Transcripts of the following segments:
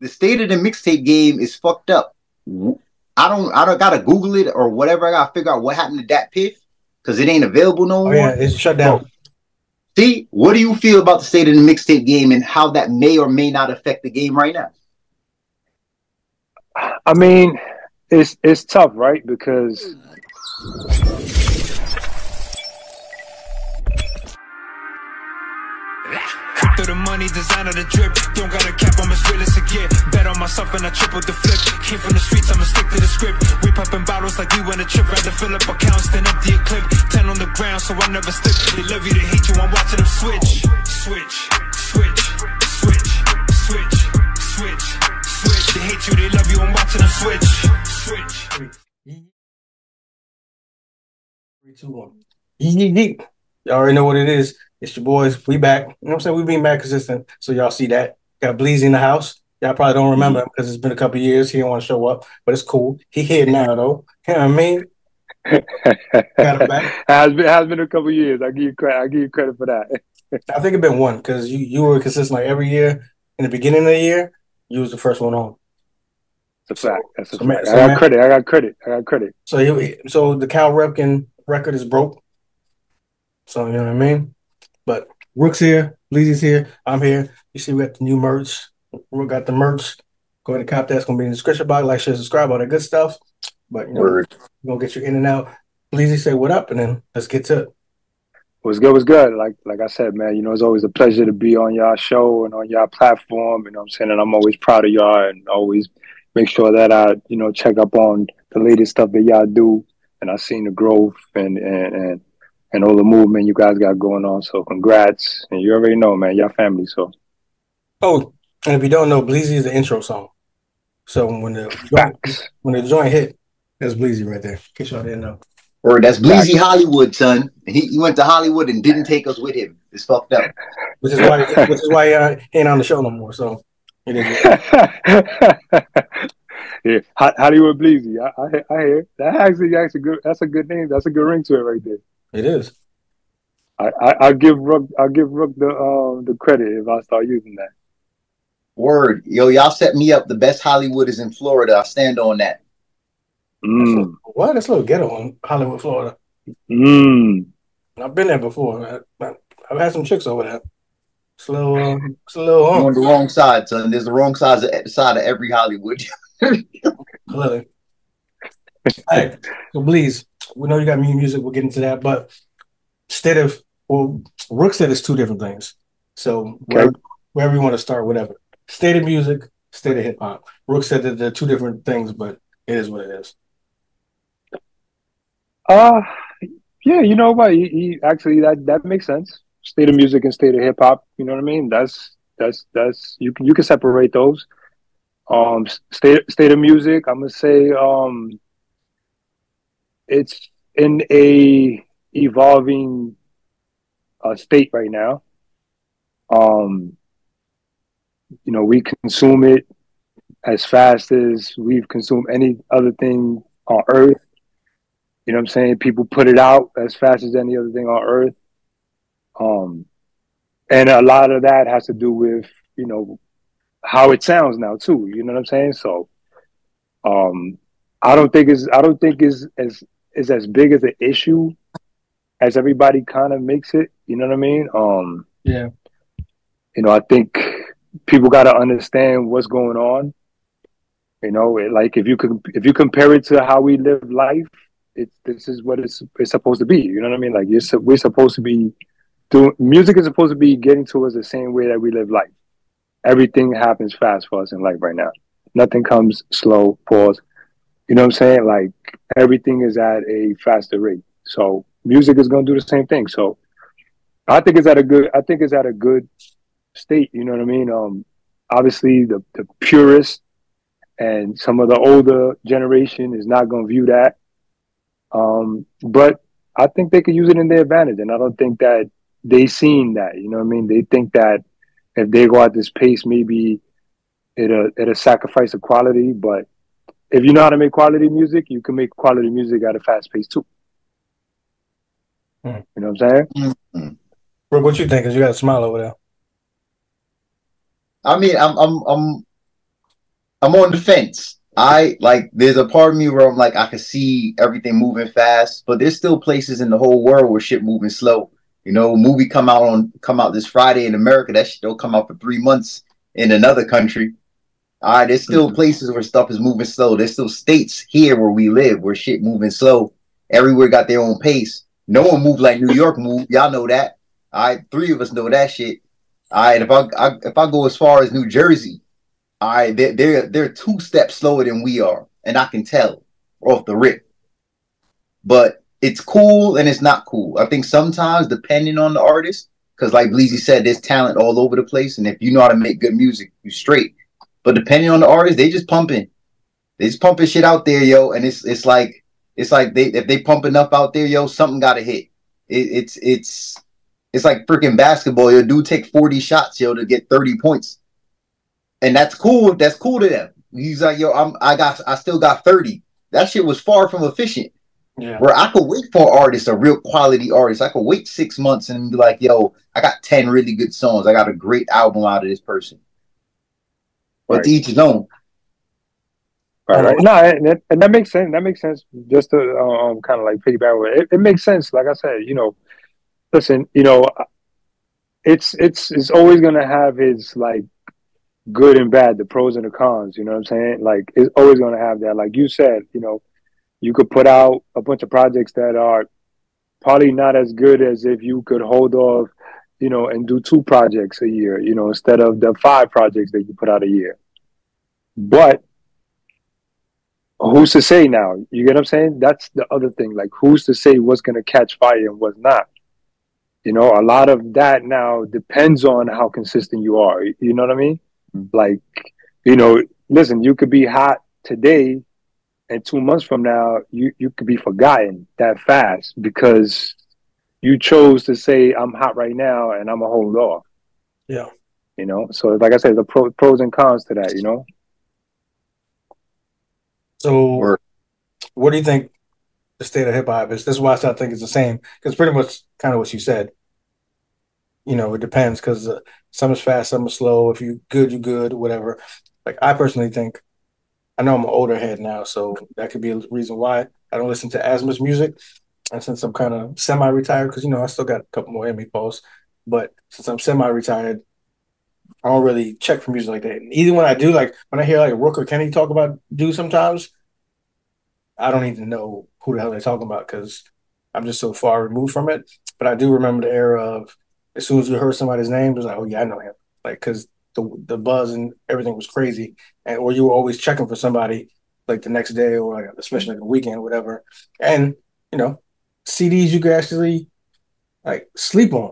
the state of the mixtape game is fucked up. I don't gotta Google it or whatever. I gotta figure out what happened to that Piff because it ain't available no Oh yeah, more. it's shut Bro, down. see, what do you feel about the state of the mixtape game and how that may or may not affect the game right now? I mean, it's tough, right? Because through the money, designer the drip. Don't got a cap, I'm as real as it get. Bet on myself and I tripled the flip. Came from the streets, I'ma stick to the script. We popping bottles like we went a trip. Rather fill up accounts than empty a clip. 10 on the ground, so I never slip. They love you, they hate you, I'm watching them switch. Switch, switch, switch, switch, switch, switch. They hate you, they love you, I'm watching them switch. Switch. 3, 2, 1. Yeet. Y'all already know what it is. It's your boys. We back. You know what I'm saying? We being back consistent. So y'all see that. Got Bleezy in the house. Y'all probably don't remember him because it's been a couple years. He didn't want to show up, but it's cool. He here now though. You know what I mean? Got him back. has been a couple years. I give you credit for that. I think it's been one because you were consistent like every year. In the beginning of the year, you was the first one on. That's a fact. That's a So, fact. so I got credit. So the Cal Ripken record is broke. So you know what I mean? But Rook's here, Bleezy's here, I'm here. You see we got the new merch. Rook got the merch. Go ahead and cop that. It's gonna be in the description box. Like, share, subscribe, all that good stuff. But you know, we're gonna get you in and out. Bleezy say what up, and then let's get to it. What's good? Like I said, man, you know, it's always a pleasure to be on y'all show and on y'all platform. You know what I'm saying? And I'm always proud of y'all and always make sure that I, you know, check up on the latest stuff that y'all do. And I've seen the growth and all the movement you guys got going on. So congrats. And you already know, man, y'all family. So Oh, and if you don't know, Bleezy is the intro song. So when the joint hit, that's Bleezy right there. In case y'all didn't know. Or that's Bleezy Hollywood, son. He went to Hollywood and didn't take us with him. It's fucked up. Which is why he ain't on the show no more. So it is. Yeah, Hollywood Bleezy. I hear that actually good. That's a good name. That's a good ring to it right there. It is. I'll give Rook the credit if I start using that. Word, yo, y'all set me up. The best Hollywood is in Florida. I stand on that. What? That's a little ghetto in Hollywood, Florida. I've been there before. I've had some chicks over there. It's a little You're on the wrong side, son. There's the wrong side of every Hollywood. Clearly. All right. So please, we know you got music. We'll get into that. But Rook said it's two different things. So wherever you want to start, whatever. State of music, state of hip hop. Rook said that they're two different things, but it is what it is. Yeah, you know what? He actually that makes sense. State of music and state of hip hop. You know what I mean? That's you can separate those. State of music. I'm gonna say it's in a evolving state right now. You know, we consume it as fast as we've consumed any other thing on Earth. You know what I'm saying? People put it out as fast as any other thing on Earth. And a lot of that has to do with, you know, how it sounds now too. You know what I'm saying? So I don't think is as big as an issue as everybody kind of makes it. You know what I mean? Yeah. You know, I think people got to understand what's going on. You know, like if you compare it to how we live life, this is what it's supposed to be. You know what I mean? Like we're supposed to be music is supposed to be getting to us the same way that we live life. Everything happens fast for us in life right now. Nothing comes slow, pause. You know what I'm saying? Like everything is at a faster rate. So music is going to do the same thing. So I think it's at a good state. You know what I mean? Obviously the purist and some of the older generation is not going to view that. But I think they could use it in their advantage. And I don't think that they seen that, you know what I mean? They think that if they go at this pace, maybe it'll sacrifice the quality. But if you know how to make quality music, you can make quality music at a fast pace too. You know what I'm saying? Mm-hmm. Brooke, what you think? Cause you got a smile over there. I mean, I'm I'm on the fence. I like there's a part of me where I'm like I can see everything moving fast, but there's still places in the whole world where shit moving slow. You know, movie come out this Friday in America. That shit don't come out for 3 months in another country. All right, there's still places where stuff is moving slow. There's still states here where we live where shit moving slow. Everywhere got their own pace. No one move like New York move. Y'all know that. All right, three of us know that shit. All right, if I go as far as New Jersey, all right, they're 2 steps slower than we are, and I can tell off the rip. But it's cool and it's not cool. I think sometimes depending on the artist, because like Bleezy said, there's talent all over the place, and if you know how to make good music, you straight. But depending on the artist, they just pumping shit out there, yo, and it's like they if they pump enough out there, yo, something got to hit. It's like freaking basketball. Yo, dude take 40 shots, yo, to get 30 points. And that's cool. That's cool to them. He's like, yo, I still got 30. That shit was far from efficient. Yeah. Where I could wait for artists, a real quality artist. I could wait 6 months and be like, yo, I got 10 really good songs. I got a great album out of this person. But to each his own. Right. No, and that makes sense. That makes sense. Just to kind of like piggyback with it, it makes sense. Like I said, you know, listen, you know, it's always gonna have its like good and bad, the pros and the cons. You know what I'm saying? Like it's always gonna have that. Like you said, you know, you could put out a bunch of projects that are probably not as good as if you could hold off, you know, and do 2 projects a year, you know, instead of the 5 projects that you put out a year. But who's to say now? You get what I'm saying? That's the other thing. Like, who's to say what's going to catch fire and what's not? You know, a lot of that now depends on how consistent you are. You know what I mean? Like, you know, listen, you could be hot today and 2 months from now, you could be forgotten that fast because you chose to say, I'm hot right now and I'm going to hold off. Yeah. You know, so like I said, the pros and cons to that, you know? So, what do you think the state of hip hop is? This is why I think it's the same because pretty much kind of what you said. You know, it depends because some is fast, some is slow. If you good, you good, whatever. Like I personally think, I know I'm an older head now, so that could be a reason why I don't listen to as much music. And since I'm kind of semi-retired, because you know I still got a couple more in me, posts, but since I'm semi-retired, I don't really check for music like that. And even when I do, like when I hear like Rook or Kenny talk about dudes sometimes, I don't even know who the hell they're talking about because I'm just so far removed from it. But I do remember the era of as soon as you heard somebody's name, it was like, oh yeah, I know him. Like because the buzz and everything was crazy, and or you were always checking for somebody like the next day or like especially like the weekend, or whatever. And you know, CDs you could actually like sleep on.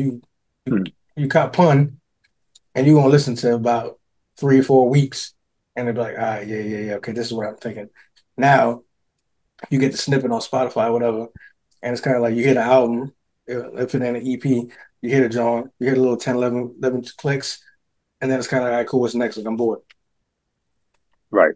You caught pun, and you gonna listen to about 3 or 4 weeks, and they'll be like, ah, yeah, okay, this is what I'm thinking. Now you get the snippet on Spotify, whatever, and it's kind of like you hit an album, if it ain't an EP, you hit a John, you hit a little 10, 11 clicks, and then it's kind of like, all right, cool, what's next? Like, I'm bored. Right.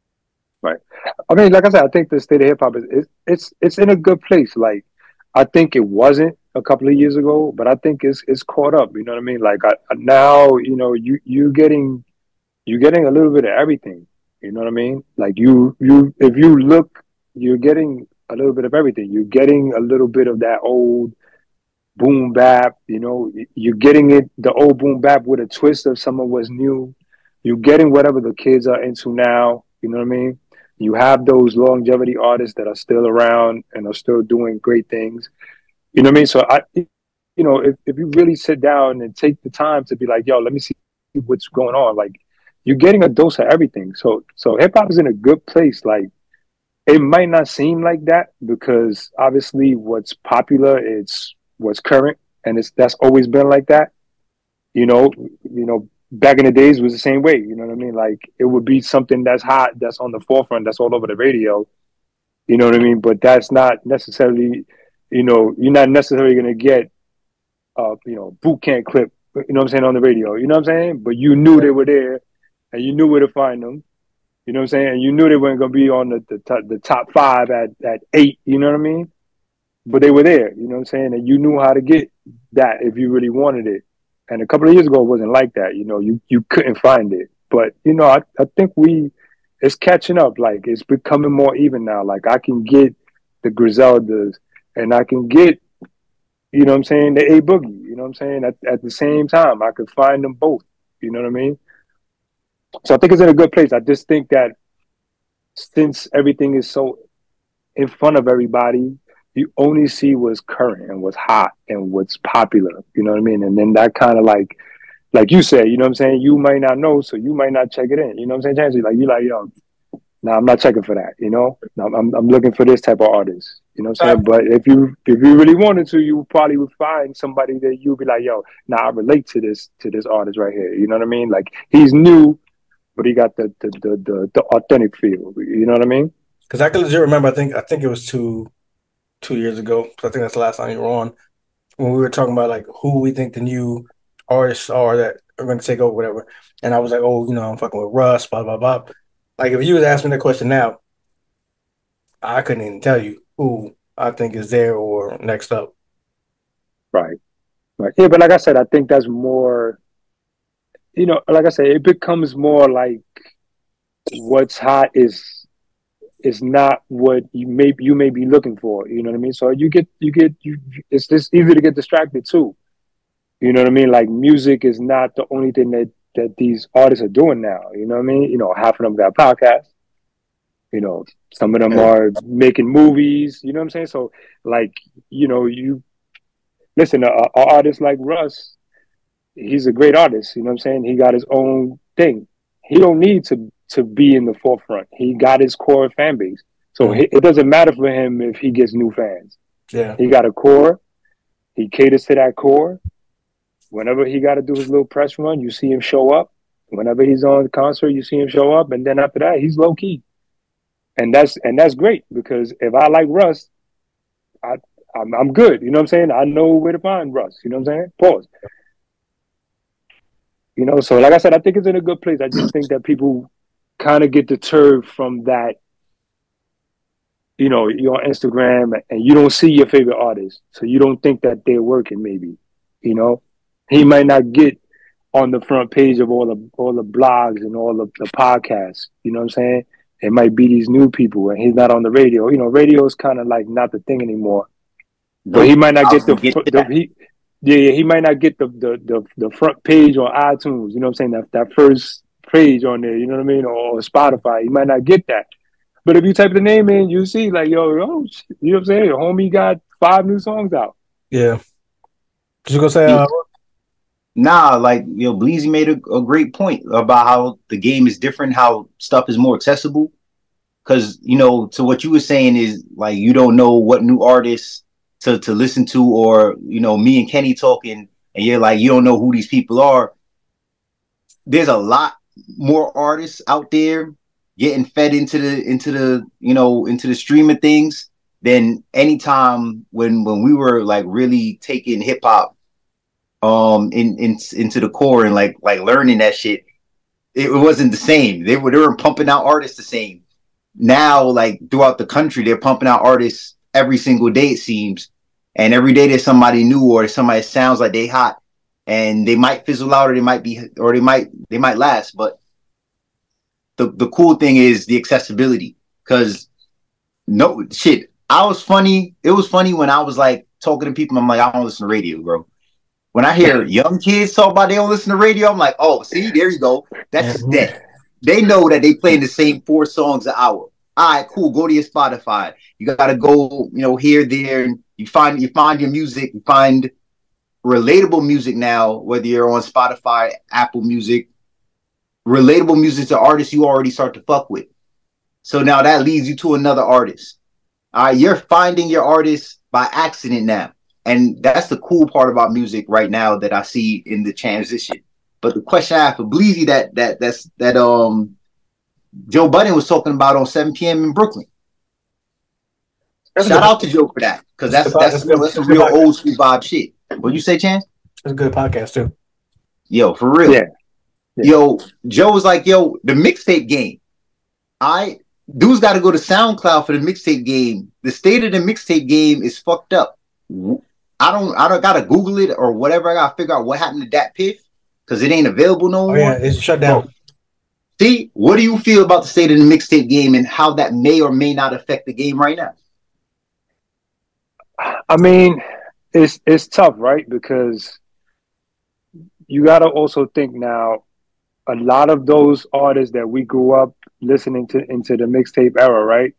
I mean, like I said, I think the state of hip hop it's in a good place. Like, I think it wasn't a couple of years ago, but I think it's caught up. You know what I mean? Like now, you know, you're getting a little bit of everything. You know what I mean? Like you if you look, you're getting a little bit of everything. You're getting a little bit of that old boom bap. You know, you're getting the old boom bap with a twist of some of what's new. You're getting whatever the kids are into now. You know what I mean? You have those longevity artists that are still around and are still doing great things. You know what I mean? So you know, if you really sit down and take the time to be like, yo, let me see what's going on. Like, you're getting a dose of everything. So hip hop is in a good place. Like, it might not seem like that because obviously what's popular is what's current, and that's always been like that. You know, back in the days it was the same way. You know what I mean? Like, it would be something that's hot, that's on the forefront, that's all over the radio. You know what I mean? But that's not necessarily, you know, you're not necessarily going to get, you know, boot camp clip, you know what I'm saying, on the radio. You know what I'm saying? But you knew they were there, and you knew where to find them. You know what I'm saying? And you knew they weren't going to be on the top 5 at 8. You know what I mean? But they were there. You know what I'm saying? And you knew how to get that if you really wanted it. And a couple of years ago, it wasn't like that. You know, you couldn't find it. But I think it's catching up. Like it's becoming more even now. Like I can get the Griseldas and I can get, you know what I'm saying, the A Boogie, you know what I'm saying? At the same time, I could find them both. You know what I mean? So I think it's in a good place. I just think that since everything is so in front of everybody, you only see what's current and what's hot and what's popular. You know what I mean? And then that kind of like you said, you know what I'm saying? You might not know, so you might not check it in. You know what I'm saying, Chancey? Like, yo, nah, I'm not checking for that, you know? I'm looking for this type of artist. You know what I'm saying? But if you really wanted to, you probably would find somebody that you'd be like, yo, nah, I relate to this artist right here. You know what I mean? Like he's new, but he got the authentic feel. You know what I mean? Because I can legit remember, I think it was 2 years ago. I think that's the last time you were on, when we were talking about like who we think the new artists are that are going to take over, whatever. And I was like, oh, I'm fucking with Russ, blah blah blah. Like if you would ask me that question now, I couldn't even tell you who I think is there or next up. Right. Yeah, but like I said, I think that's more. Like I said, it becomes more like what's hot is not what you may be looking for. You know what I mean? So it's just easy to get distracted too. You know what I mean? Like music is not the only thing that these artists are doing now. You know what I mean? Half of them got podcasts. Some of them are making movies. You know what I'm saying? So like, you listen, an artist like Russ, he's a great artist. You know what I'm saying? He got his own thing. He don't need to be in the forefront. He got his core fan base. So it doesn't matter for him if he gets new fans. Yeah. He got a core. He caters to that core. Whenever he got to do his little press run, you see him show up. Whenever he's on the concert, you see him show up. And then after that, he's low key. And that's great, because if I like Russ, I'm good. You know what I'm saying? I know where to find Russ. You know what I'm saying? Pause. So like I said, I think it's in a good place. I just think that people kind of get deterred from that. You're on Instagram and you don't see your favorite artist, so you don't think that they're working. Maybe, he might not get on the front page of all the blogs and all the podcasts. You know what I'm saying? It might be these new people, and he's not on the radio. Radio is kind of like not the thing anymore. But he might not get he might not get the front page on iTunes. You know what I'm saying? That first page on there. You know what I mean? Or Spotify. He might not get that. But if you type the name in, you see like, yo, you know what I'm saying? Your homie got 5 new songs out. Yeah. Did you gonna say? Nah, like Bleezy made a great point about how the game is different, how stuff is more accessible. Because to what you were saying is like you don't know what new artists to listen to, or me and Kenny talking, and you're like you don't know who these people are. There's a lot more artists out there getting fed into the streaming things than any time when we were like really taking hip hop into the core and like learning that shit. It wasn't the same. They were pumping out artists the same. Now, like throughout the country, they're pumping out artists every single day, it seems. And every day there's somebody new or somebody that sounds like they hot, and they might fizzle out, or they might last. But the cool thing is the accessibility, because no shit. It was funny when I was like talking to people. I'm like, I don't listen to radio, bro. When I hear young kids talk about they don't listen to radio, I'm like, oh, see, there you go. That's dead. They know that they playing the same 4 songs an hour. All right, cool. Go to your Spotify. You gotta go, here, there, and you find your music. You find relatable music now, whether you're on Spotify, Apple Music. Relatable music to artists you already start to fuck with. So now that leads you to another artist. All right, you're finding your artist by accident now. And that's the cool part about music right now that I see in the transition. But the question I have for Bleezy that Joe Budden was talking about on 7 p.m. in Brooklyn. Shout out to Joe for that, because that's some real old school vibe shit. What you say, Chance? It's a good podcast too. Yo, for real. Yeah. Yo, Joe was like, yo, the mixtape game. Dudes got to go to SoundCloud for the mixtape game. The state of the mixtape game is fucked up. I don't gotta Google it or whatever. I gotta figure out what happened to Dat Piff, because it ain't available no more. Yeah, it's shut down. See, what do you feel about the state of the mixtape game and how that may or may not affect the game right now? I mean, it's tough, right? Because you got to also think now. A lot of those artists that we grew up listening to into the mixtape era, right?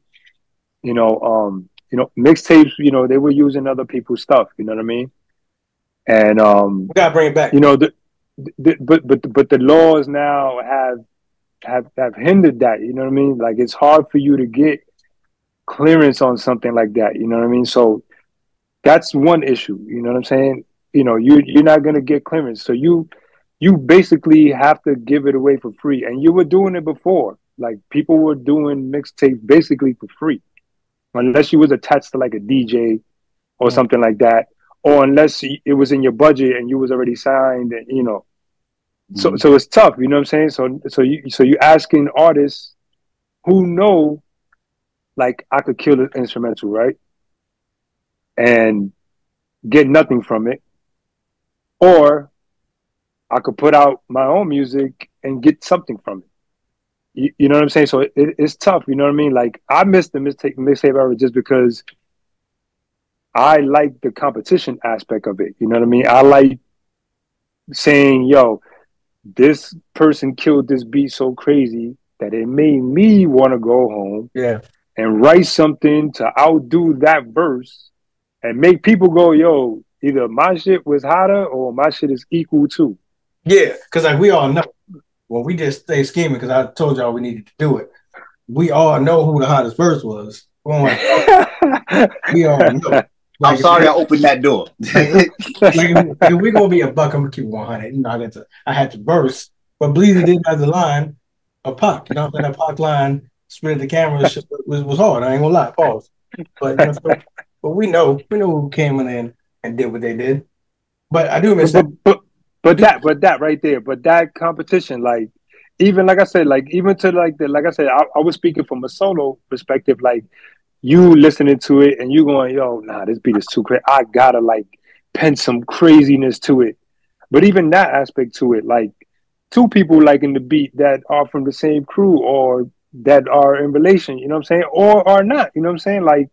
Mixtapes. They were using other people's stuff. You know what I mean? And We gotta bring it back. but the laws now have hindered that. You know what I mean? Like it's hard for you to get clearance on something like that. You know what I mean? So that's one issue. You know what I'm saying? You're not gonna get clearance, so you basically have to give it away for free. And you were doing it before. Like people were doing mixtapes basically for free, unless you was attached to like a DJ or something like that, or unless it was in your budget and you was already signed. And so it's tough. You know what I'm saying? So you asking artists who know, like I could kill an instrumental, right, and get nothing from it, or I could put out my own music and get something from it. You know what I'm saying? So it's tough. You know what I mean? Like I missed the mixtape era just because I like the competition aspect of it. You know what I mean? I like saying, yo, this person killed this beat so crazy that it made me want to go home and write something to outdo that verse and make people go, yo, either my shit was hotter or my shit is equal to. Yeah, because like we all know, when we just stay scheming, because I told y'all we needed to do it. We all know who the hottest verse was. We all know. Like, I'm sorry I opened that door. if we're gonna be a buck, I'm gonna keep 100. I had to verse, but Bleezy did have the line of Pac. You know, that Pac line, spin the camera was hard. I ain't gonna lie, pause. But but we know who came in and did what they did. But I do miss that. But that right there, but that competition, like even like I said, like even to like I said, I was speaking from a solo perspective, like you listening to it and you going, yo, nah, this beat is too crazy. I gotta like pen some craziness to it. But even that aspect to it, like two people liking the beat that are from the same crew or that are in relation, you know what I'm saying, or are not, you know what I'm saying, like,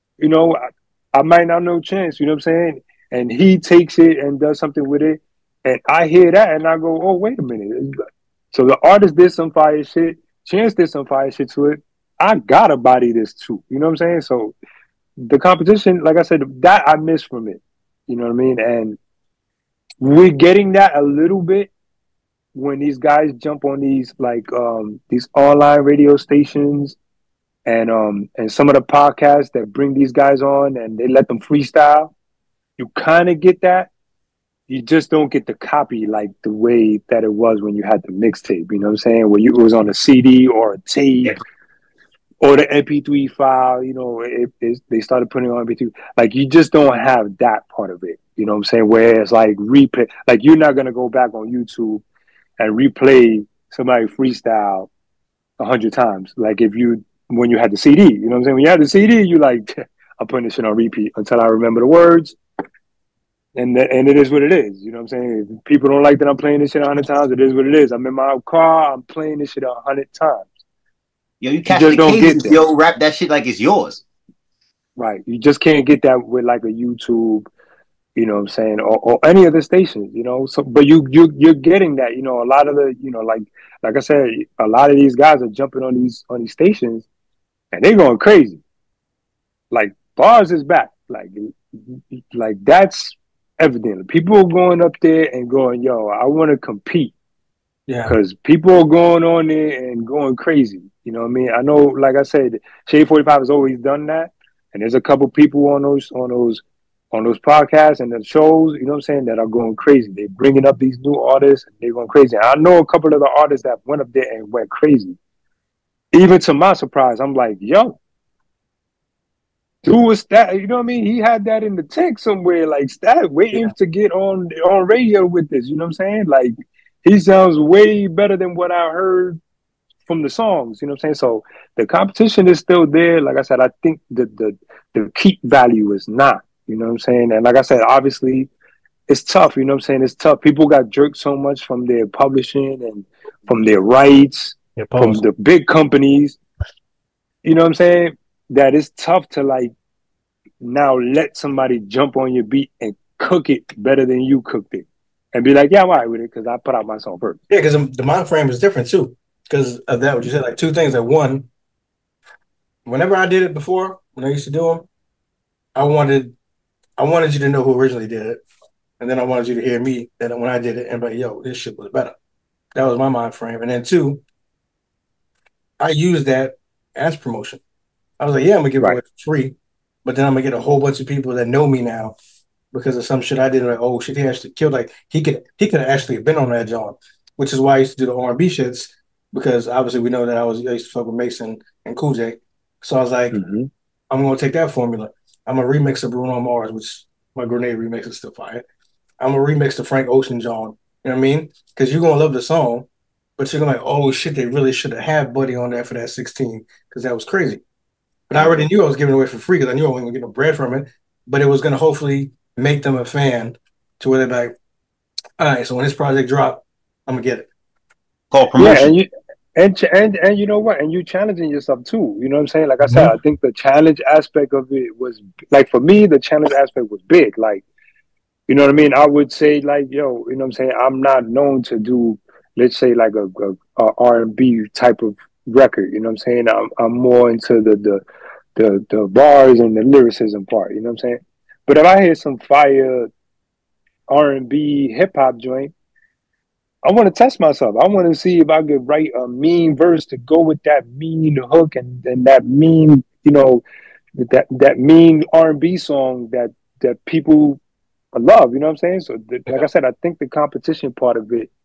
I might not know Chance, you know what I'm saying, and he takes it and does something with it. And I hear that and I go, oh, wait a minute. So the artist did some fire shit. Chance did some fire shit to it. I gotta body this too. You know what I'm saying? So the competition, like I said, that I miss from it. You know what I mean? And we're getting that a little bit when these guys jump on these these online radio stations and some of the podcasts that bring these guys on and they let them freestyle. You kind of get that. You just don't get the copy like the way that it was when you had the mixtape, you know what I'm saying? Where it was on a CD or a tape or the MP3 file, they started putting on MP3. Like, you just don't have that part of it, you know what I'm saying? Where it's like replay, like you're not going to go back on YouTube and replay somebody freestyle 100 times. Like when you had the CD, you know what I'm saying? When you had the CD, you like, I'm putting this shit on repeat until I remember the words. And it is what it is. You know what I'm saying? If people don't like that I'm playing this shit 100 times, it is what it is. I'm in my car, I'm playing this shit 100 times. Yo, you catch the cadence, yo, rap that shit like it's yours. Right. You just can't get that with like a YouTube, you know what I'm saying, or any of the stations, So, but you're getting that, a lot of the, like I said, a lot of these guys are jumping on these stations and they're going crazy. Like Bars is back. Like that's evident. People are going up there and going, yo, I want to compete. Yeah. Because people are going on there and going crazy. You know what I mean? I know, like I said, Shade 45 has always done that. And there's a couple people on those podcasts and the shows, you know what I'm saying, that are going crazy. They're bringing up these new artists and they're going crazy. And I know a couple of the artists that went up there and went crazy. Even to my surprise, I'm like, yo, dude was that, you know what I mean? He had that in the tank somewhere, like Stat, waiting to get on radio with this, you know what I'm saying? Like, he sounds way better than what I heard from the songs, you know what I'm saying? So the competition is still there. Like I said, I think the keep value is not, you know what I'm saying? And like I said, obviously, it's tough, you know what I'm saying? It's tough. People got jerked so much from their publishing and from their rights from the big companies. You know what I'm saying? That it's tough to like now let somebody jump on your beat and cook it better than you cooked it, and be like, yeah, I'm all right with it because I put out my song first. Yeah, because the mind frame is different too. Because of that, what you said, like two things. That one, whenever I did it before, when I used to do them, I wanted you to know who originally did it, and then I wanted you to hear me that when I did it and be like, yo, this shit was better. That was my mind frame. And then two, I used that as promotion. I was like, yeah, I'm gonna give it away for free, but then I'm gonna get a whole bunch of people that know me now because of some shit I did. Like, oh shit, he actually killed. Like he could have actually been on that joint, which is why I used to do the R&B shits because obviously we know that I used to fuck with Mason and Cool J. So I was like, I'm gonna take that formula. I'm gonna remix the Bruno Mars, which my Grenade remix is still fire. I'm gonna remix the Frank Ocean joint. You know what I mean? Because you're gonna love the song, but you're gonna like, oh shit, they really should have had Buddy on there for that 16 because that was crazy. But I already knew I was giving it away for free because I knew I wasn't going to get no bread from it. But it was going to hopefully make them a fan to where they're like, all right, so when this project drop, I'm going to get it. Call promotion. Yeah, and you know what? And you challenging yourself too. You know what I'm saying? Like I said, I think the challenge aspect of it was, like for me, the challenge aspect was big. Like, you know what I mean? I would say like, yo, you know what I'm saying? I'm not known to do, let's say like a R&B type of record. You know what I'm saying? I'm more into the bars and the lyricism part. You know what I'm saying? But if I hear some fire R&B hip hop joint, I want to test myself. I want to see if I could write a mean verse to go with that mean hook and that mean, you know, that mean R&B song that people love. You know what I'm saying? So, like I said, I think the competition part of it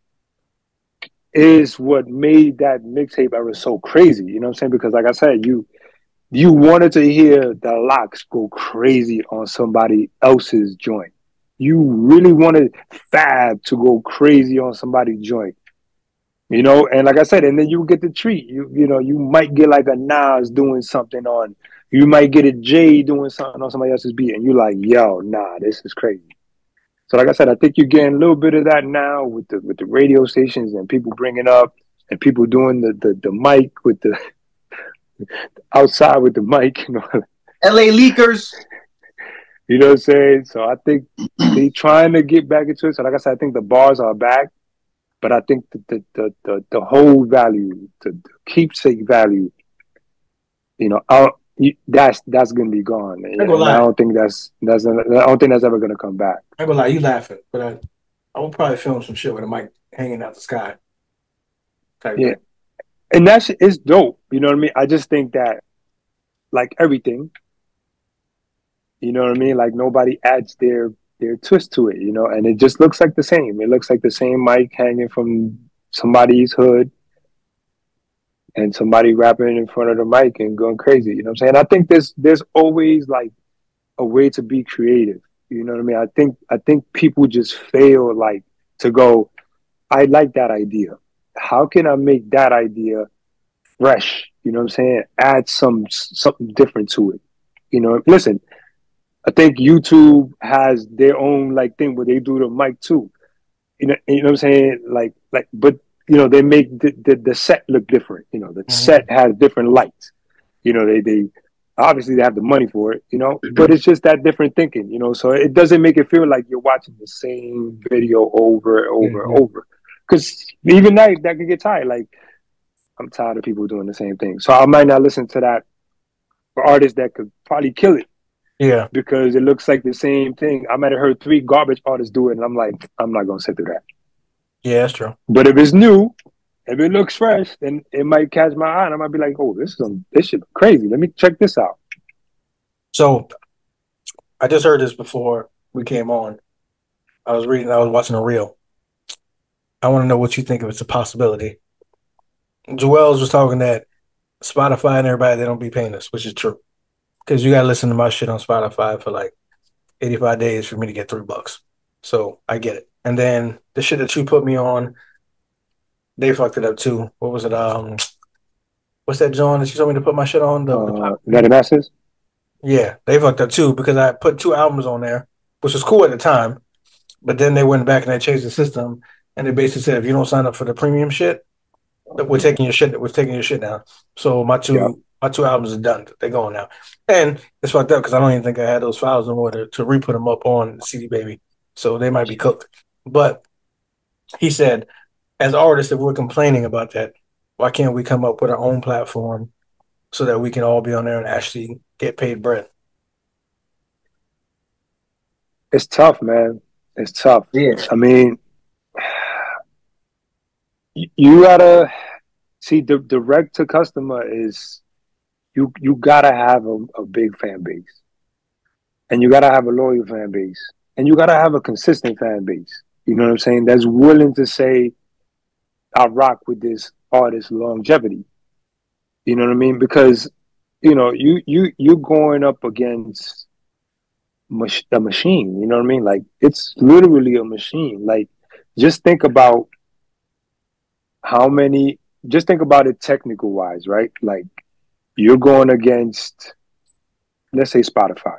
is what made that mixtape era so crazy. You know what I'm saying? Because, like I said, you wanted to hear the Locks go crazy on somebody else's joint. You really wanted Fab to go crazy on somebody's joint, you know. And like I said, and then you get the treat. You know, you might get like a Nas doing something on. You might get a Jay doing something on somebody else's beat, and you're like, yo, nah, this is crazy. So like I said, I think you're getting a little bit of that now with the radio stations and people bringing up and people doing the mic with the outside with the mic, you know. LA Leakers. You know what I'm saying? So I think they trying to get back into it. So like I said, I think the bars are back, but I think the whole value, the keepsake value, you know, that's gonna be gone. I don't think that's ever gonna come back. I'm gonna lie, you laughing, but I will probably film some shit with a mic hanging out the sky. Yeah, and it's dope. You know what I mean? I just think that, like everything, you know what I mean? Like nobody adds their twist to it, you know, and it just looks like the same. It looks like the same mic hanging from somebody's hood and somebody rapping in front of the mic and going crazy. You know what I'm saying? I think there's always like a way to be creative. You know what I mean? I think people just fail like to go, I like that idea. How can I make that idea fresh? You know what I'm saying? Add something different to it. You know, listen, I think YouTube has their own like thing where they do the mic too. You know what I'm saying? Like, but you know, they make the set look different. You know, the set has different lights. You know, they obviously they have the money for it. You know, but it's just that different thinking. You know, so it doesn't make it feel like you're watching the same video over and over. Because even that could get tired. Like, I'm tired of people doing the same thing. So I might not listen to that for artists that could probably kill it. Yeah. Because it looks like the same thing. I might have heard 3 garbage artists do it, and I'm like, I'm not going to sit through that. Yeah, that's true. But if it's new, if it looks fresh, then it might catch my eye, and I might be like, oh, this shit look crazy. Let me check this out. So I just heard this before we came on. I was watching a reel. I want to know what you think if it's a possibility. Joel's was talking that Spotify and everybody, they don't be paying us, which is true. Because you got to listen to my shit on Spotify for like 85 days for me to get $3. So I get it. And then the shit that you put me on, they fucked it up too. What was it? What's that John that you told me to put my shit on? United Masters? Yeah, they fucked up too because I put 2 albums on there, which was cool at the time. But then they went back and they changed the system. And they basically said, if you don't sign up for the premium shit, we're taking your shit. We're taking your shit down. So my two albums are done. They're going now, and it's fucked up because I don't even think I had those files in order to re-put them up on CD Baby. So they might be cooked. But he said, as artists, if we're complaining about that, why can't we come up with our own platform so that we can all be on there and actually get paid bread? It's tough, man. It's tough. Yeah. I mean, you gotta see the direct to customer is you gotta have a big fan base, and you gotta have a loyal fan base, and you gotta have a consistent fan base. You know what I'm saying? That's willing to say, I rock with this artist longevity. You know what I mean? Because you're going up against a machine. You know what I mean? Like, it's literally a machine. Like, just think about just think about it technical wise, right? Like, you're going against, let's say, Spotify.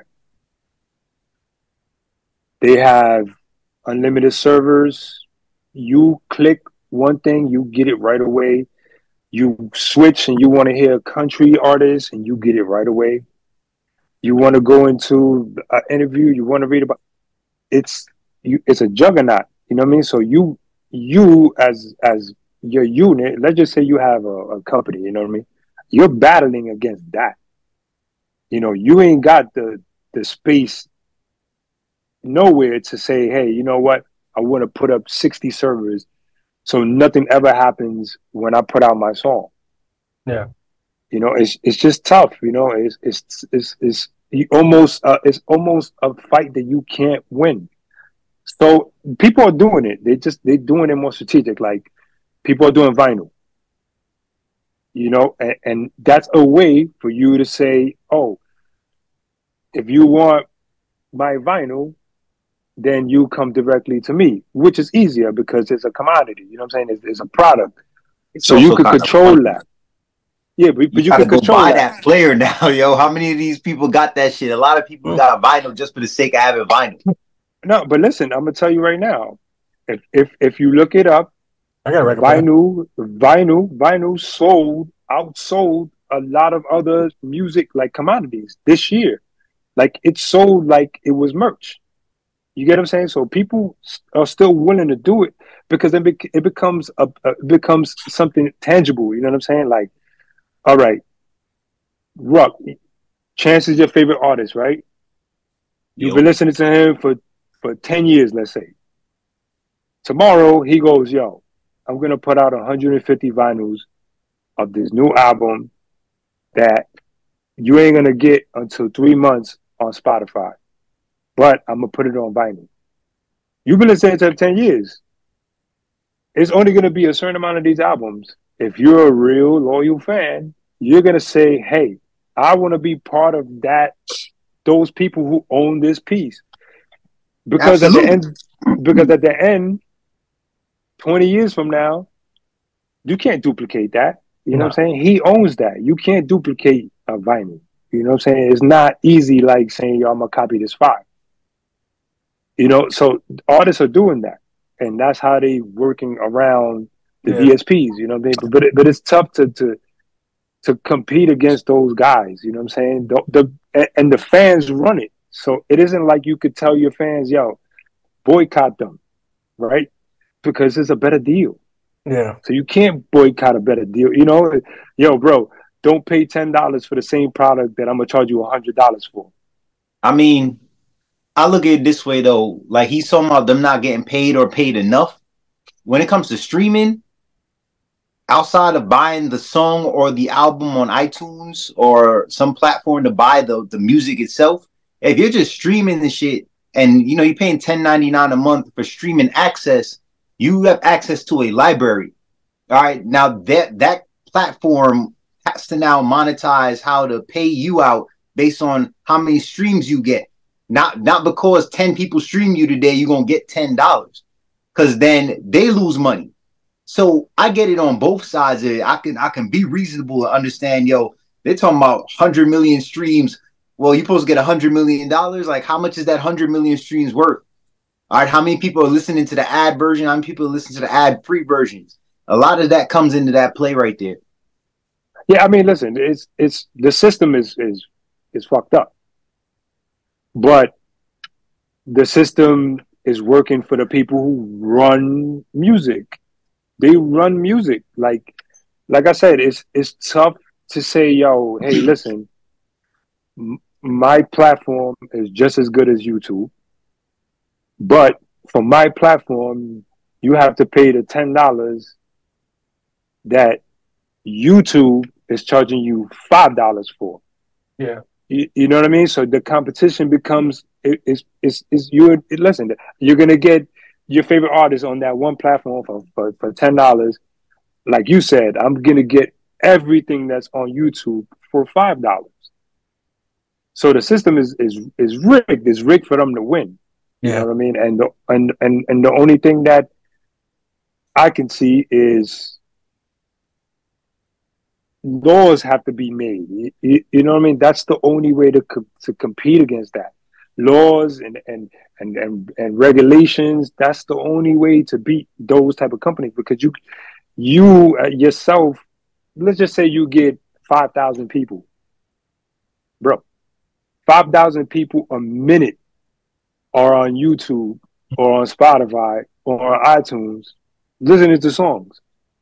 They have unlimited servers. You click one thing, you get it right away. You switch and you want to hear a country artist and you get it right away. You want to go into an interview, you want to read about it's a juggernaut. You know what I mean? So you as your unit, let's just say you have a company, you know what I mean? You're battling against that. You know, you ain't got the space nowhere to say, hey, you know what? I want to put up 60 servers so nothing ever happens when I put out my song. Yeah. You know, it's just tough. You know, it's almost a fight that you can't win. So people are doing it. They're doing it more strategic. Like, people are doing vinyl. You know, and that's a way for you to say, oh, if you want my vinyl, then you come directly to me, which is easier because it's a commodity. You know what I'm saying? It's a product. So you can control that. Yeah, but you can control that player now, yo. How many of these people got that shit? A lot of people got a vinyl just for the sake of having vinyl. No, but listen, I'm gonna tell you right now. If you look it up, I got a vinyl outsold a lot of other music like commodities this year. Like, it sold like it was merch. You get what I'm saying? So people are still willing to do it because then it becomes something tangible. You know what I'm saying? Like, all right, Ruck, Chance is your favorite artist, right? You've been listening to him for 10 years, let's say. Tomorrow he goes, yo, I'm gonna put out 150 vinyls of this new album that you ain't gonna get until 3 months on Spotify. But I'm going to put it on vinyl. You've been listening to it 10 years. It's only going to be a certain amount of these albums. If you're a real loyal fan, you're going to say, hey, I want to be part of those people who own this piece. Because at the end, 20 years from now, you can't duplicate that. You know what I'm saying? He owns that. You can't duplicate a vinyl. You know what I'm saying? It's not easy like saying, yo, I'm going to copy this file. You know, so artists are doing that, and that's how they working around the DSPs. You know what I mean? But it's tough to compete against those guys. You know what I'm saying? And the fans run it, so it isn't like you could tell your fans, "Yo, boycott them," right? Because it's a better deal. Yeah. So you can't boycott a better deal. You know, yo, bro, don't pay $10 for the same product that I'm gonna charge you $100 for. I mean, I look at it this way though, like he's talking about them not getting paid or paid enough. When it comes to streaming, outside of buying the song or the album on iTunes or some platform to buy the music itself, if you're just streaming the shit and you know you're paying $10.99 a month for streaming access, you have access to a library. All right. Now that platform has to now monetize how to pay you out based on how many streams you get. Not because 10 people stream you today, you're going to get $10, because then they lose money. So I get it on both sides of it. I can be reasonable and understand, yo, they're talking about 100 million streams. Well, you're supposed to get $100 million. Like, how much is that 100 million streams worth? All right, how many people are listening to the ad version? How many people are listening to the ad-free versions? A lot of that comes into that play right there. Yeah, I mean, listen, it's the system is fucked up, but the system is working for the people who run music. They run music. Like I said, it's tough to say, yo, hey, listen, my platform is just as good as YouTube, but for my platform, you have to pay the $10 that YouTube is charging you $5 for. Yeah. You know what I mean? So the competition becomes is you listen, you're gonna get your favorite artist on that one platform for $10. Like you said, I'm gonna get everything that's on YouTube for $5. So the system is rigged. It's rigged for them to win. You know what I mean? And the only thing that I can see is laws have to be made. You know what I mean? That's the only way to compete against that. Laws and regulations. That's the only way to beat those type of companies, because you yourself. Let's just say you get 5,000 people, bro. 5,000 people a minute are on YouTube or on Spotify or on iTunes listening to songs.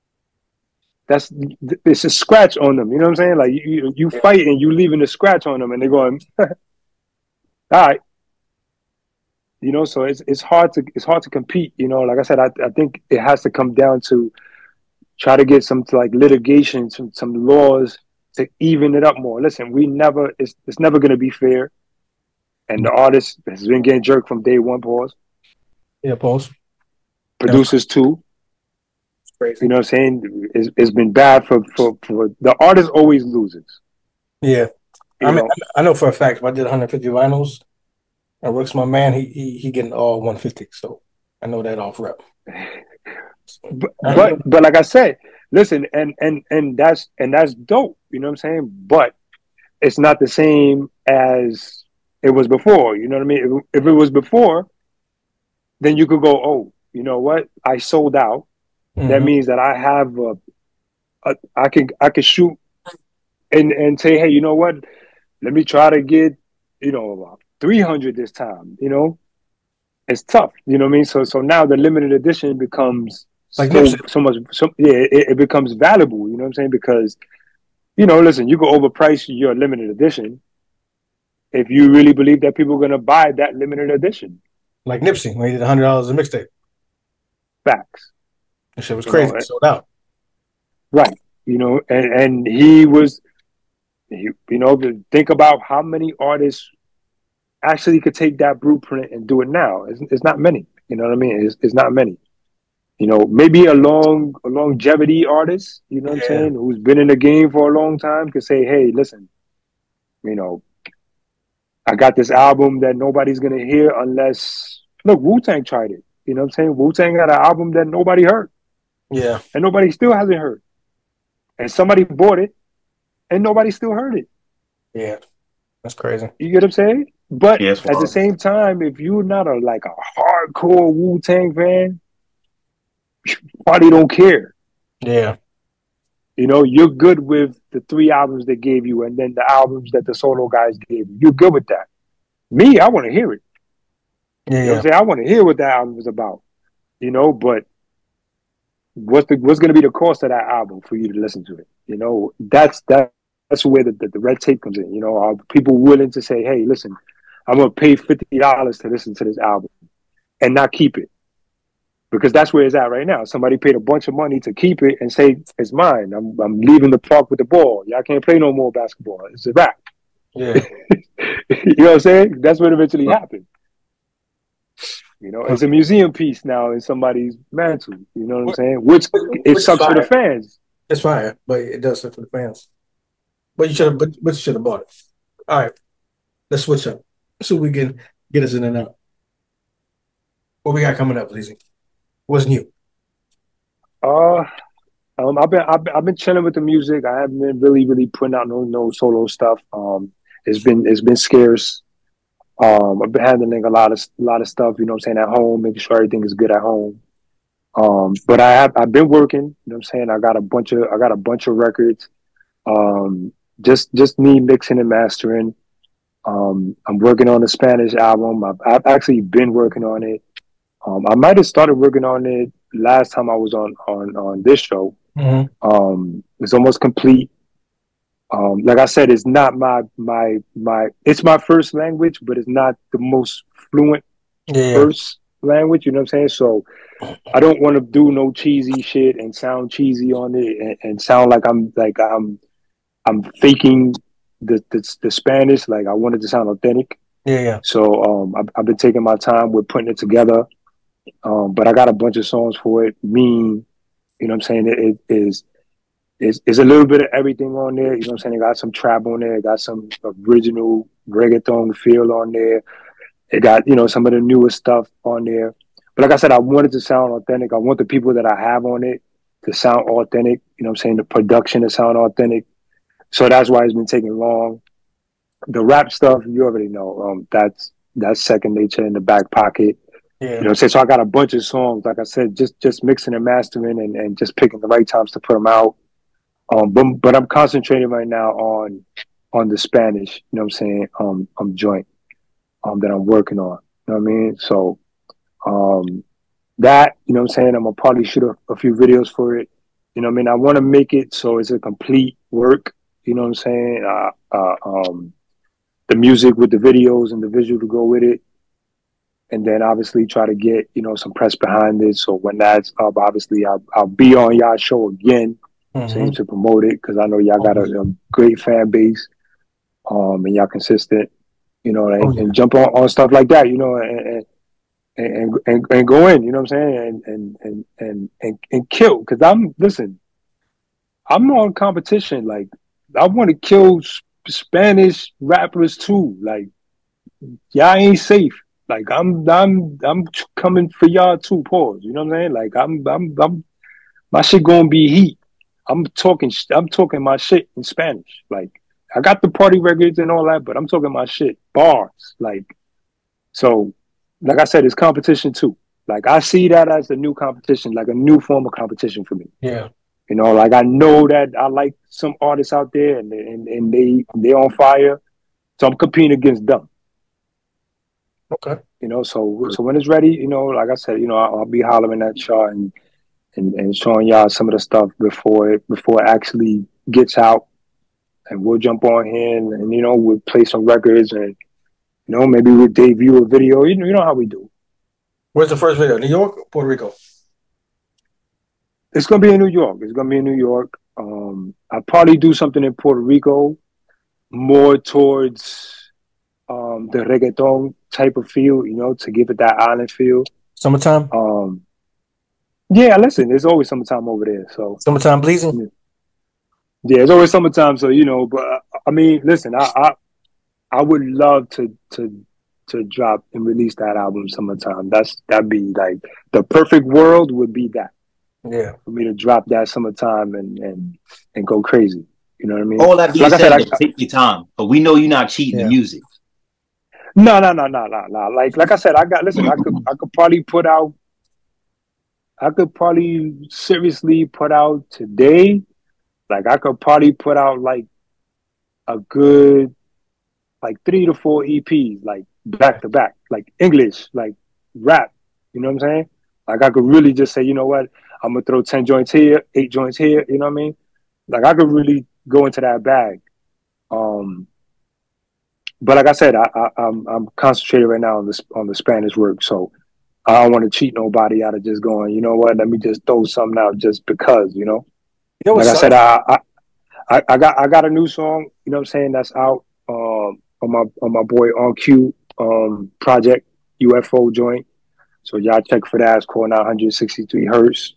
It's a scratch on them. You know what I'm saying? Like you fight and you leaving a scratch on them, and they're going, all right. You know, so it's hard to compete. You know, like I said, I think it has to come down to try to get some like litigation, some laws to even it up more. Listen, it's never going to be fair, and the artist has been getting jerked from day one. Pause. Yeah, pause. Producers too. Crazy. You know what I'm saying? It's been bad for the artist always loses. Yeah. I know for a fact if I did 150 vinyls and Rook's my man, he getting all 150. So I know that off rep. But like I said, listen, and that's dope. You know what I'm saying? But it's not the same as it was before. You know what I mean? If it was before, then you could go, oh, you know what? I sold out. Mm-hmm. That means that I have I can shoot and say, hey, you know what? Let me try to get 300 this time. You know, it's tough. You know what I mean? So now the limited edition becomes like so much. It becomes valuable. You know what I'm saying? Because listen, you can overprice your limited edition if you really believe that people are going to buy that limited edition. Like Nipsey when he did $100 a mixtape. Facts. That shit was crazy. Sold out. Right. And he was, think about how many artists actually could take that blueprint and do it now. It's not many. You know what I mean? It's not many. Maybe a longevity artist, you know what I'm saying, who's been in the game for a long time could say, hey, listen, I got this album that nobody's going to hear unless, look, Wu-Tang tried it. You know what I'm saying? Wu-Tang got an album that nobody heard. Yeah. And nobody still hasn't heard. And somebody bought it and nobody still heard it. Yeah. That's crazy. You get what I'm saying? But at the same time, if you're not a hardcore Wu-Tang fan, you probably don't care. Yeah. You're good with the 3 albums they gave you and then the albums that the solo guys gave you. You're good with that. Me, I want to hear it. Yeah. You know what I'm saying? I want to hear what that album is about. But what's going to be the cost of that album for you to listen to it? That's where the red tape comes in. Are people willing to say, hey, listen, I'm going to pay $50 to listen to this album and not keep it? Because that's where it's at right now. Somebody paid a bunch of money to keep it and say, it's mine. I'm leaving the park with the ball. Y'all can't play no more basketball. It's a wrap. Yeah. You know what I'm saying? That's what eventually happened. It's a museum piece now in somebody's mantle. You know what I'm saying? Which it sucks for the fans. It's fire, but it does suck for the fans. But you should have bought it. All right. Let's switch up so we can get us in and out. What we got coming up, Lizzie? What's new? I've been chilling with the music. I haven't been really putting out no solo stuff. It's been scarce. I've been handling a lot of stuff, you know what I'm saying, at home, making sure everything is good at home. But I've been working, you know what I'm saying? I got a bunch of records. Just me mixing and mastering. I'm working on a Spanish album. I've actually been working on it. I might have started working on it last time I was on this show. It's almost complete. Like I said, it's not my it's my first language, but it's not the most fluent first language, you know what I'm saying? So I don't want to do no cheesy shit and sound cheesy on it and sound like I'm faking the Spanish. Like I wanted to sound authentic. So I've been taking my time with putting it together. But I got a bunch of songs for it. Mean, you know what I'm saying? It's a little bit of everything on there. You know what I'm saying? It got some trap on there. It got some original reggaeton feel on there. It got, you know, some of the newest stuff on there. But like I said, I wanted to sound authentic. I want the people that I have on it to sound authentic. You know what I'm saying? The production to sound authentic. So that's why it's been taking long. The rap stuff, you already know. That's second nature in the back pocket. You know what I'm saying? So I got a bunch of songs, like I said, just mixing and mastering and just picking the right times to put them out. But I'm concentrating right now on the Spanish, you know what I'm saying, joint that I'm working on. You know what I mean? So that, you know what I'm saying, I'm gonna probably shoot a few videos for it. You know what I mean? I want to make it so it's a complete work, you know what I'm saying? The music with the videos and the visual to go with it. And then obviously try to get, you know, some press behind it. So when that's up, obviously I'll be on y'all show again. To promote it, because I know y'all got a great fan base, and y'all consistent, you know, and jump on stuff like that, you know, and go in, you know what I'm saying, and kill. Because I'm on competition. Like I want to kill Spanish rappers too. Like y'all ain't safe. Like I'm coming for y'all too. Pause. You know what I'm saying? Like I'm my shit gonna be heat. I'm talking my shit in Spanish. Like I got the party records and all that, but I'm talking my shit bars. Like so, like I said, it's competition too. Like I see that as a new competition, like a new form of competition for me. Yeah, you know, like I know that I like some artists out there, and they on fire, so I'm competing against them. Okay. You know, so when it's ready, you know, like I said, you know, I'll be hollering at y'all and showing y'all some of the stuff before it actually gets out, and we'll jump on here and you know, we'll play some records, and you know, maybe we'll debut a video. You know how we do. Where's the first video? New York or Puerto Rico? It's gonna be in New York. I'll probably do something in Puerto Rico, more towards the reggaeton type of feel, you know, to give it that island feel. Summertime. Yeah, listen, there's always summertime over there. So summertime blazing. Yeah, it's always summertime. So you know, but I mean, listen, I would love to drop and release that album summertime. That'd be like the perfect world would be that. Yeah, for me to drop that summertime and go crazy. You know what I mean? All that being said, take your time, but we know you're not cheating the music. No. Like I said, I could probably seriously put out today. Like I could probably put out like a good 3 to 4 EPs, like back to back, like English, like rap. You know what I'm saying? Like I could really just say, you know what, I'm gonna throw 10 joints here, 8 joints here. You know what I mean? Like I could really go into that bag. But like I said, I'm concentrated right now on the Spanish work, so I don't want to cheat nobody out of just going, you know what, let me just throw something out just because, you know. Like I said, I got a new song, you know what I'm saying, that's out on my boy On Q project, UFO joint. So y'all check for that. It's called 963 Hertz.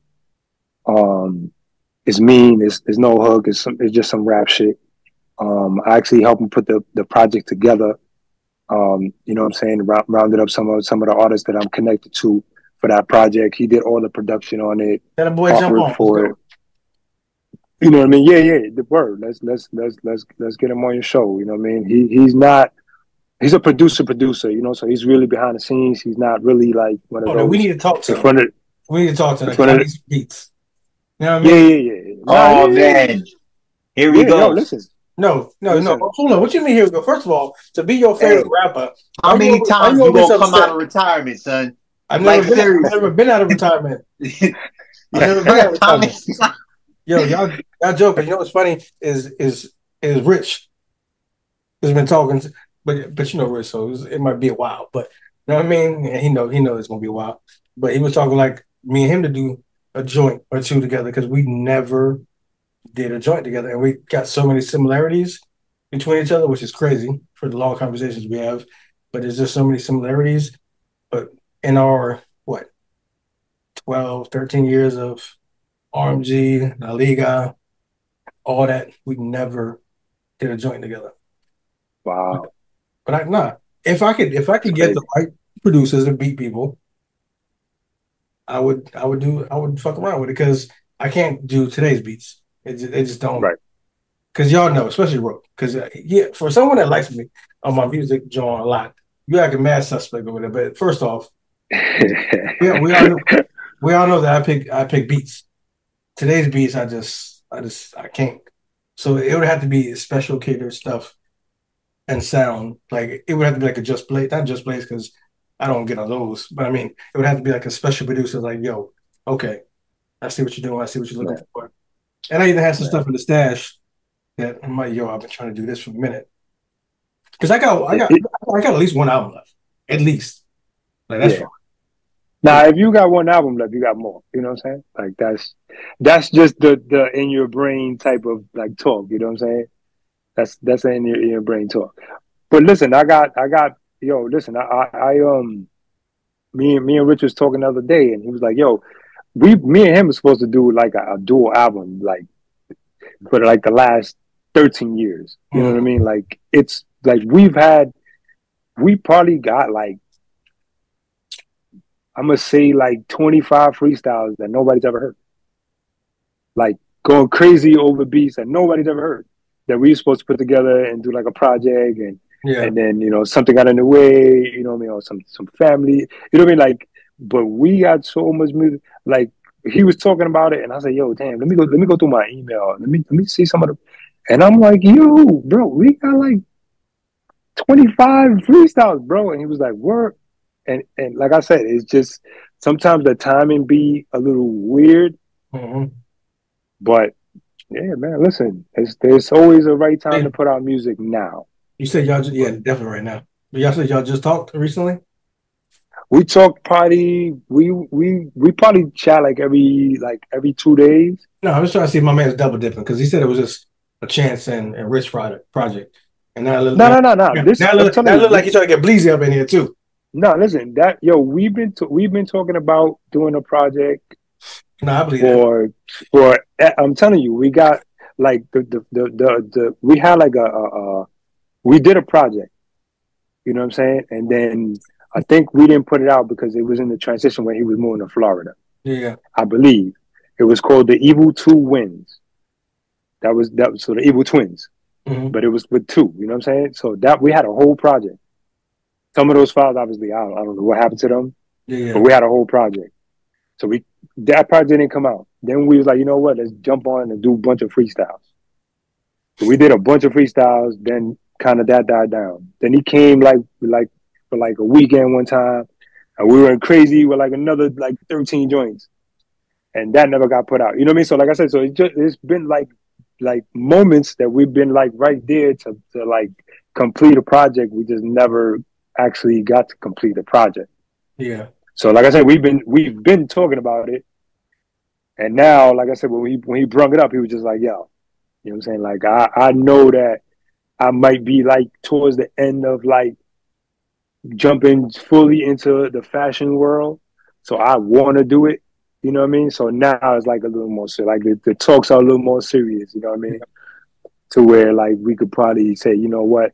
It's mean. It's no hook. It's just some rap shit. I actually helped him put the project together. You know what I'm saying? Rounded up some of the artists that I'm connected to for that project. He did all the production on it. Let a boy jump on for it. You know what I mean? Yeah. The word. Let's get him on your show. You know what I mean? He's a producer, you know, so he's really behind the scenes. He's not really like one of those. We need to talk to him. We need to talk to It's them. one I of need the, some beats. You know what I yeah, mean? yeah, yeah. Oh man, here we Yo, go. listen, No. listen. Hold on. What you mean here we go? First of all, to be your favorite Hey, rapper, how many why times you you always gonna come out upset? of retirement, son? I've Like never seriously. been out of retirement. I've never been out of How many retirement. Yo, y'all joking. You know what's funny is Rich has been talking, but you know Rich, so it might be a while. But you know what I mean? And he knows it's gonna be a while. But he was talking like me and him to do a joint or two together because we never did a joint together, and we got so many similarities between each other, which is crazy for the long conversations we have. But there's just so many similarities. But in our what 12, 13 years of RMG, La Liga, all that, we never did a joint together. Wow, But I not if I that's could get the crazy. right producers and beat people, I would fuck around with it because I can't do today's beats. It just don't Right. because y'all know, especially Rook. Because yeah, for someone that likes me on my music, John, a lot, you act a mad suspect over there. But first off, yeah, we all know that I pick beats. Today's beats, I can't. So it would have to be special catered stuff and sound. Like it would have to be like a Just Blaze, not Just Blaze because I don't get on those. But I mean, it would have to be like a special producer. Like, yo, okay, I see what you're doing. I see what you're looking Man, for. And I even have some man. stuff in the stash that I'm like, yo, I've been trying to do this for a minute. Because It- it- I got at least one album left. At least. Like that's yeah. fine. Now, if you got one album left, you got more. You know what I'm saying? Like that's just the in your brain type of like talk. You know what I'm saying? That's in your brain talk. But listen, yo, listen, me and Rich was talking the other day, and he was like, yo, me and him was supposed to do like a dual album, like for like the last 13 years. You know what I Mm. mean? Like it's like we probably got like I'm gonna say like 25 freestyles that nobody's ever heard. Like going crazy over beats that nobody's ever heard. That we were supposed to put together and do like a project Yeah. and then, something got in the way, you know what I mean, or some family, you know what I mean? Like, but we got so much music. Like he was talking about it and I said, yo, damn, let me go through my email. Let me see some of the and I'm like, yo, bro, we got like 25 freestyles, bro. And he was like, word. And like I said, it's just sometimes the timing be a little weird, Mm-hmm. but yeah, man, listen, there's always a right time to Hey, put out music now. you said y'all just, yeah, definitely right now. But y'all said y'all just talked recently? We talk probably we probably chat like every 2 days. No, I was trying to see if my man's double dipping because he said it was just a chance and Rich project. And No, no, no, no. This I'm telling now you, look like he's trying to get Bleezy up in here too. no, listen, that yo, we've been talking about doing a project No, I believe that. for I'm telling you, we got like the we had like we did a project, you know what I'm saying? And then I think we didn't put it out because it was in the transition when he was moving to Florida. Yeah. I believe it was called the Evil Two Wins. That was so the Evil Twins, Mm-hmm. but it was with two. You know what I'm saying? So that we had a whole project. Some of those files, obviously, I don't know what happened to them, Yeah. but we had a whole project. So that project didn't come out. Then we was like, you know what? Let's jump on and do a bunch of freestyles. So we did a bunch of freestyles. Then kind of that died down. Then he came like for like a weekend one time, and we went crazy with like another like 13 joints, and that never got put out. You know what I mean? So like I said, so it's been like moments that we've been like right there to like complete a project. We just never actually got to complete the project. Yeah. So like I said, we've been talking about it, and now like I said, when he brung it up, he was just like, "Yo," you know what I'm saying? Like I know that I might be like towards the end of like jumping fully into the fashion world, so I want to do it. You know what I mean? So now it's like a little more so like the talks are a little more serious. You know what I mean? To where like we could probably say, you know what,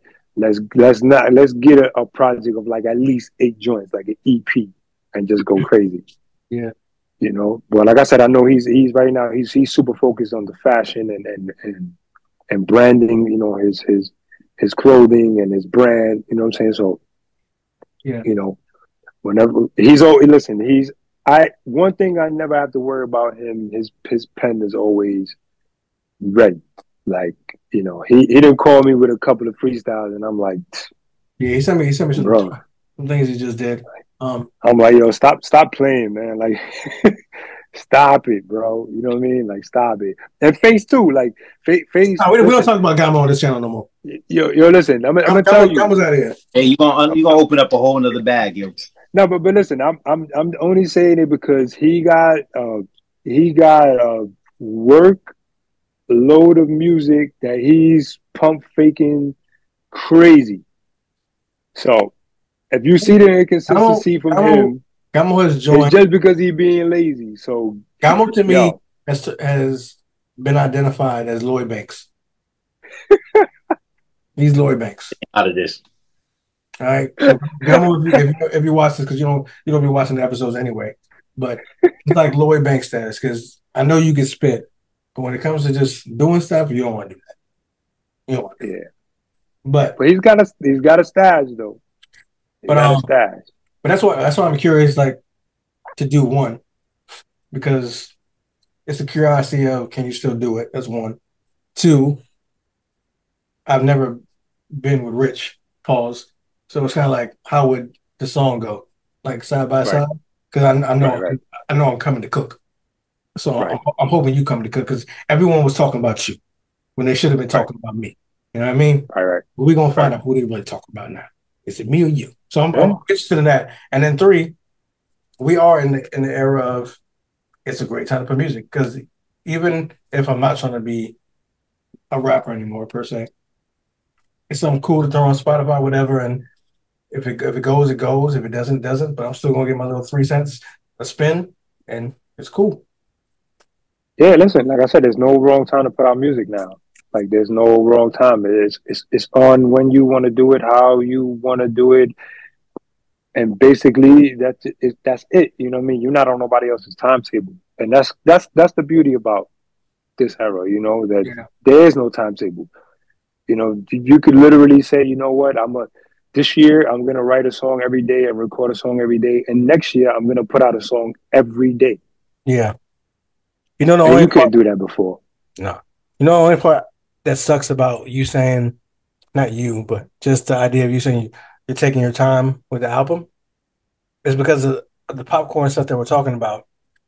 let's get a project of like at least 8 joints, like an EP, and just go crazy. Yeah. You know, but like I said, I know he's right now he's super focused on the fashion and branding. You know, his clothing and his brand. You know what I'm saying? So Yeah. you know, whenever he's always listen, One thing I never have to worry about him. His pen is always ready. Like, you know, he didn't call me with a couple of freestyles, and I'm like, Yeah, he sent me bro. some things he just did. I'm like, yo, stop playing, man. Like, stop it, bro. You know what I mean? Like, stop it. And Face too, like Face. We don't talk about Gamo on this channel no more. Yo, listen. I'm gonna tell you. Gamo's out of here. Hey, you gonna open up a whole nother bag, yo. No, but listen, I'm only saying it because he got a work load of music that he's pump faking crazy. So if you see the inconsistency from him, Gamo has joined. It's just because he's being lazy. So Gamo to me has been identified as Lloyd Banks. He's Lloyd Banks. Out of this. All right. So, Gamo, if you watch this, because you don't be watching the episodes anyway, but it's like Lloyd Banks status, because I know you can spit, but when it comes to just doing stuff, you don't want to do that. You don't want to do that. But he's got a stash though. But that's why I'm curious, like, to do one, because it's a curiosity of, can you still do it? That's one. Two, I've never been with Rich. Pause. So it's kind of like, how would the song go, like side by side? Because I know I'm coming to cook. So I'm hoping you come to cook, because everyone was talking about you when they should have been talking about me. You know what I mean? Right. But we're gonna find out who they really talking about now. Is it me or you? So I'm interested in that. And then three, we are in the era of, it's a great time to put music, because even if I'm not trying to be a rapper anymore per se, it's something cool to throw on Spotify, whatever. And if it goes, it goes. If it doesn't, it doesn't. But I'm still gonna get my little 3 cents a spin, and it's cool. Yeah, listen, like I said, there's no wrong time to put out music now. Like, there's no wrong time. It's on when you want to do it, how you want to do it, and basically that's it. You know what I mean? You're not on nobody else's timetable, and that's the beauty about this era. You know that there is no timetable. You know, you could literally say, you know what, this year I'm gonna write a song every day and record a song every day, and next year I'm gonna put out a song every day. Yeah, you know, you couldn't do that before. No, you know, the only part that sucks about you saying, not you, but just the idea of you saying you're taking your time with the album, is because of the popcorn stuff that we're talking about.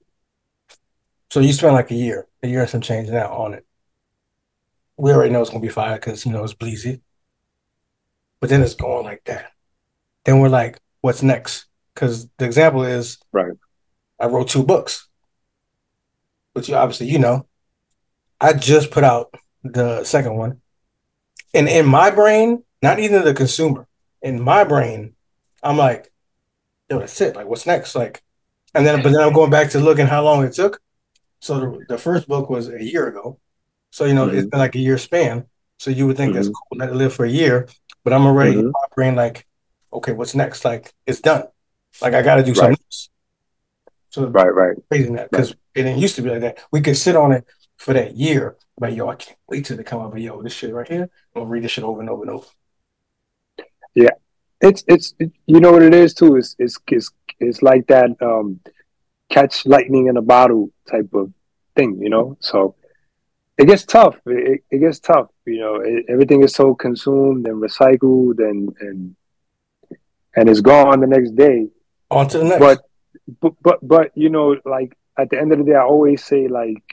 So you spend like a year and some change now on it. We already know it's gonna be fire because, you know, it's Bleezy. But then it's going like that. Then we're like, what's next? Because the example is, I wrote 2 books, which obviously, you know, I just put out the second one. And in my brain, not even the consumer, in my brain, I'm like, yo, that's it. Like, what's next? Like, but then I'm going back to looking how long it took. So the first book was a year ago. So, you know, it's been like a year span. So you would think that's cool, let it live for a year. But I'm already in my brain like, okay, what's next? Like, it's done. Like, I got to do something else. So crazy that, because it didn't used to be like that. We could sit on it for that year, but yo, I can't wait till they come up with, yo, this shit right here. I'm gonna read this shit over and over and over. Yeah, it's you know what it is too. It's like that catch lightning in a bottle type of thing, you know. So it gets tough. It gets tough. You know, everything is so consumed and recycled, and it's gone the next day. On to the next. But you know, like at the end of the day, I always say, like,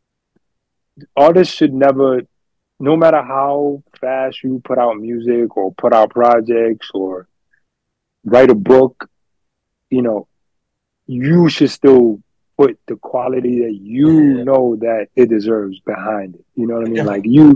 artists should never, no matter how fast you put out music or put out projects or write a book, you know, you should still put the quality that you know that it deserves behind it. You know what I mean? Like, you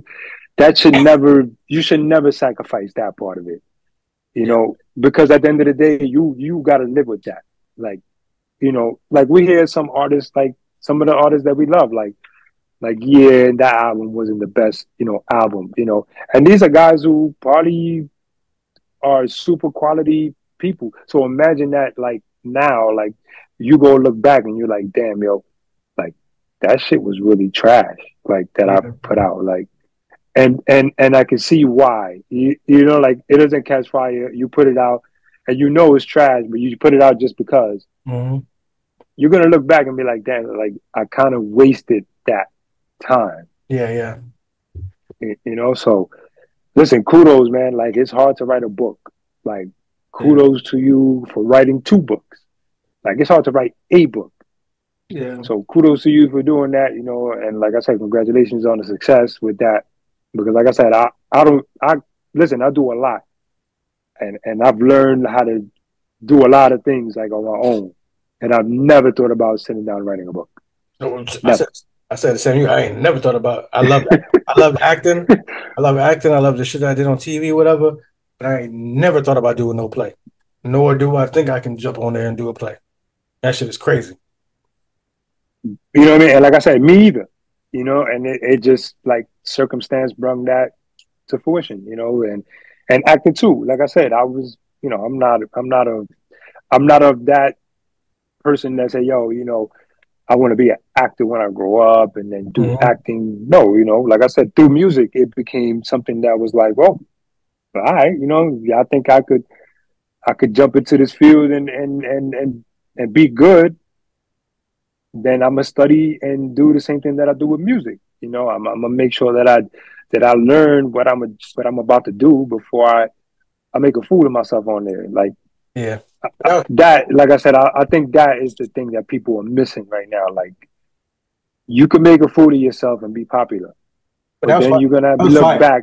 should never sacrifice that part of it. You know, because at the end of the day, you got to live with that. Like, you know, like we hear some artists, like some of the artists that we love, like, yeah, that album wasn't the best, you know, album, you know. And these are guys who probably are super quality people. So imagine that, like, now, like, you go look back and you're like, damn, yo, like, that shit was really trash, like, that I put out. Like, and I can see why. You know, like, it doesn't catch fire. You put it out and you know it's trash, but you put it out just because. you're gonna look back and be like, damn, like I kind of wasted that time. Yeah. You know, so listen, kudos, man. Like it's hard to write a book. Like kudos to you for writing 2 books. Like it's hard to write a book. Yeah. So kudos to you for doing that, you know, and like I said, congratulations on the success with that. Because like I said, I listen, I do a lot. And I've learned how to do a lot of things like on my own. And I've never thought about sitting down and writing a book. I said the same. I ain't never thought about. I love acting. I love acting. I love the shit I did on TV, whatever. But I ain't never thought about doing no play. Nor do I think I can jump on there and do a play. That shit is crazy. You know what I mean? And like I said, me either. You know, and it just like circumstance brought that to fruition. You know, and acting too. Like I said, I was. You know, I'm not of that person that say, yo, you know, I want to be an actor when I grow up and then do acting. No, you know, like I said, through music, it became something that was like, well, all right, you know, I think I could jump into this field and be good. Then I'm gonna study and do the same thing that I do with music. You know, I'm gonna make sure that I learn what I'm about to do before I make a fool of myself on there. Like, yeah. That, like I said, I think that is the thing that people are missing right now. Like, you can make a fool of yourself and be popular, but then you're gonna look back.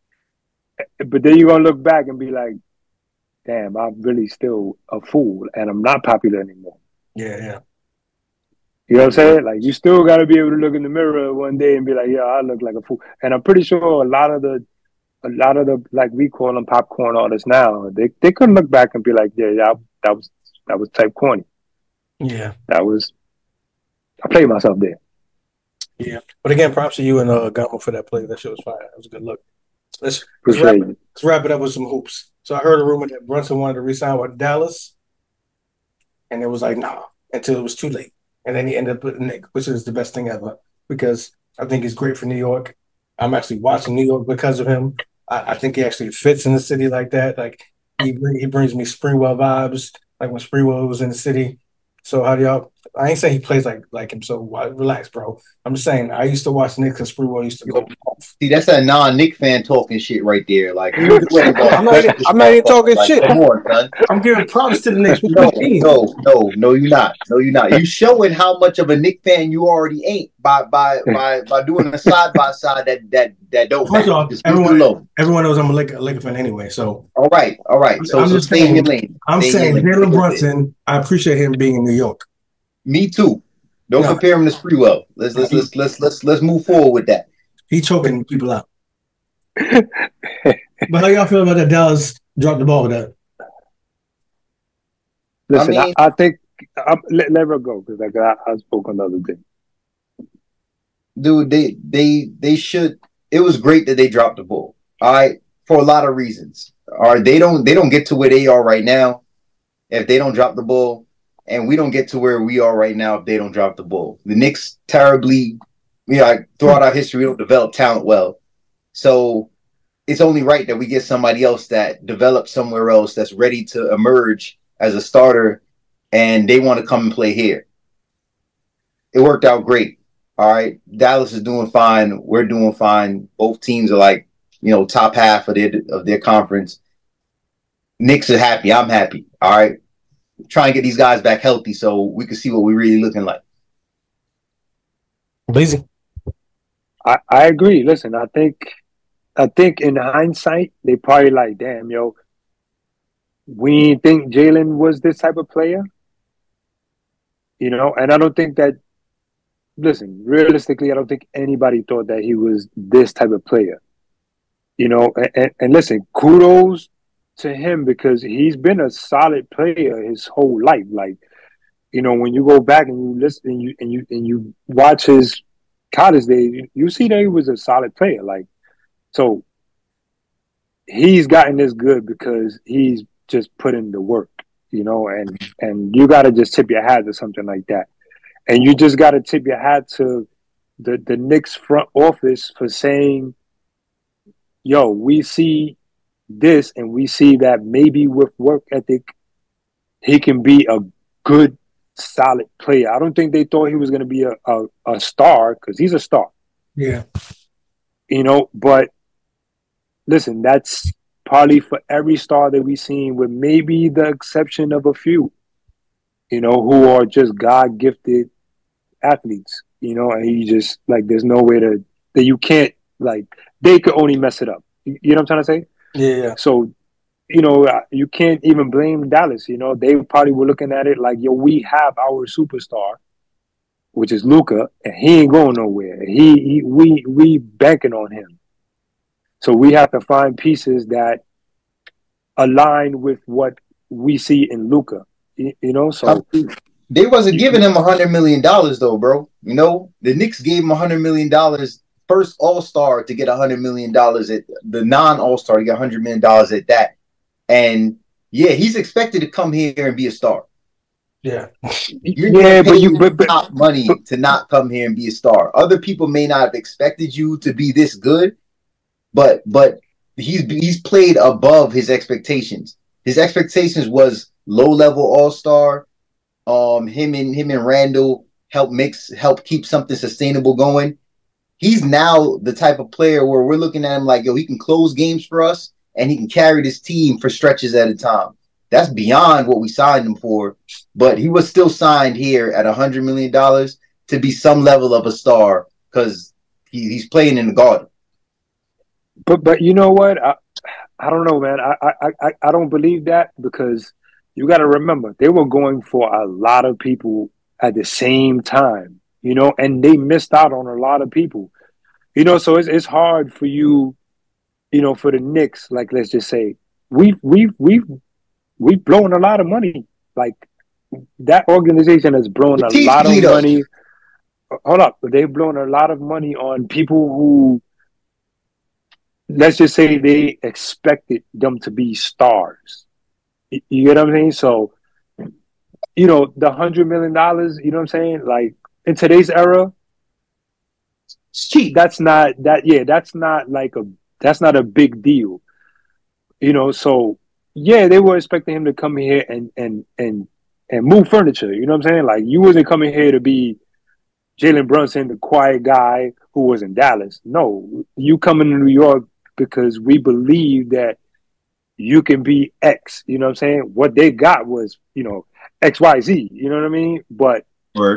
But then you're gonna look back and be like, "Damn, I'm really still a fool, and I'm not popular anymore." Yeah. You know what I'm saying? Like, you still got to be able to look in the mirror one day and be like, "Yeah, I look like a fool." And I'm pretty sure a lot of the like we call them popcorn artists now, they could look back and be like, "Yeah, that was type corny." Yeah, I played myself there. Yeah, but again, props to you and Gamo for that play. That shit was fire. That was a good look. Let's wrap it up with some hoops. So I heard a rumor that Brunson wanted to resign with Dallas, and it was like, nah, until it was too late. And then he ended up with Nick, which is the best thing ever because I think he's great for New York. I'm actually watching New York because of him. I think he actually fits in the city like that. Like he brings me Springwell vibes, like when Springwell was in the city. So how do y'all? I ain't saying he plays like him. So relax, bro. I'm just saying I used to watch Knicks and Springwell used to go off. See, that's that non-Nick fan talking shit right there. Like I'm not even talking like, shit. Come on, son. I'm giving props to the Knicks. No, you're not. No, you're not. You showing how much of a Nick fan you already ain't by doing a side by side that don't. First off, everyone knows I'm a Laker fan anyway. So all right. So I'm just stay in your lane. I'm saying Jalen Brunson. I appreciate him being in New York. Me too. Don't compare him to Sprewell. Let's move forward with that. He choking people out. But how y'all feel about that Dallas dropped the ball with that? Listen, I think let her go because like I spoke on the other day. Dude, they should. It was great that they dropped the ball. All right, for a lot of reasons. All right, they don't get to where they are right now if they don't drop the ball, and we don't get to where we are right now if they don't drop the ball. The Knicks terribly, throughout our history, we don't develop talent well. So it's only right that we get somebody else that develops somewhere else that's ready to emerge as a starter, and they want to come and play here. It worked out great. All right, Dallas is doing fine. We're doing fine. Both teams are like, top half of their conference. Knicks are happy. I'm happy. All right, try and get these guys back healthy so we can see what we're really looking like. Lazy. I agree. Listen, I think in hindsight they probably like, damn, yo, we didn't think Jalen was this type of player, and I don't think that. Listen, realistically, I don't think anybody thought that he was this type of player, and listen, kudos to him because he's been a solid player his whole life. Like, when you go back and you listen and you watch his college days, you see that he was a solid player. Like, so he's gotten this good because he's just put in the work, and you got to just tip your hat to something like that. And you just got to tip your hat to the Knicks front office for saying, yo, we see this and we see that maybe with work ethic, he can be a good solid player. I don't think they thought he was going to be a star, because he's a star. Yeah. But listen, that's probably for every star that we've seen, with maybe the exception of a few, who are just God gifted athletes, and you just like, there's no way that you can't, like, they could only mess it up. You know what I'm trying to say? Yeah. So, you can't even blame Dallas. They probably were looking at it like, yo, we have our superstar, which is Luka, and he ain't going nowhere. We banking on him. So we have to find pieces that align with what we see in Luka. So they wasn't giving him $100 million though, bro. The Knicks gave him $100 million. First All-Star to get $100 million at the non-All-Star to get $100 million at that. And yeah, he's expected to come here and be a star. Yeah. But top money to not come here and be a star. Other people may not have expected you to be this good, but he's played above his expectations. His expectations was low-level All-Star. Him and Randall help keep something sustainable going. He's now the type of player where we're looking at him like, yo, he can close games for us and he can carry this team for stretches at a time. That's beyond what we signed him for, but he was still signed here at $100 million to be some level of a star because he's playing in the Garden. But you know what? I don't know, man. I don't believe that, because you got to remember, they were going for a lot of people at the same time, and they missed out on a lot of people, so it's hard for you, for the Knicks. Like, let's just say we've blown a lot of money. Like, that organization has blown a lot of money. Hold up. They've blown a lot of money on people who, let's just say, they expected them to be stars. You get what I'm saying? So, the $100 million, you know what I'm saying? Like, in today's era, it's cheap. That's not a big deal. So yeah, they were expecting him to come here and move furniture. You know what I'm saying? Like, you wasn't coming here to be Jalen Brunson, the quiet guy who was in Dallas. No, you coming to New York because we believe that you can be X. You know what I'm saying? What they got was, XYZ. You know what I mean? But, right.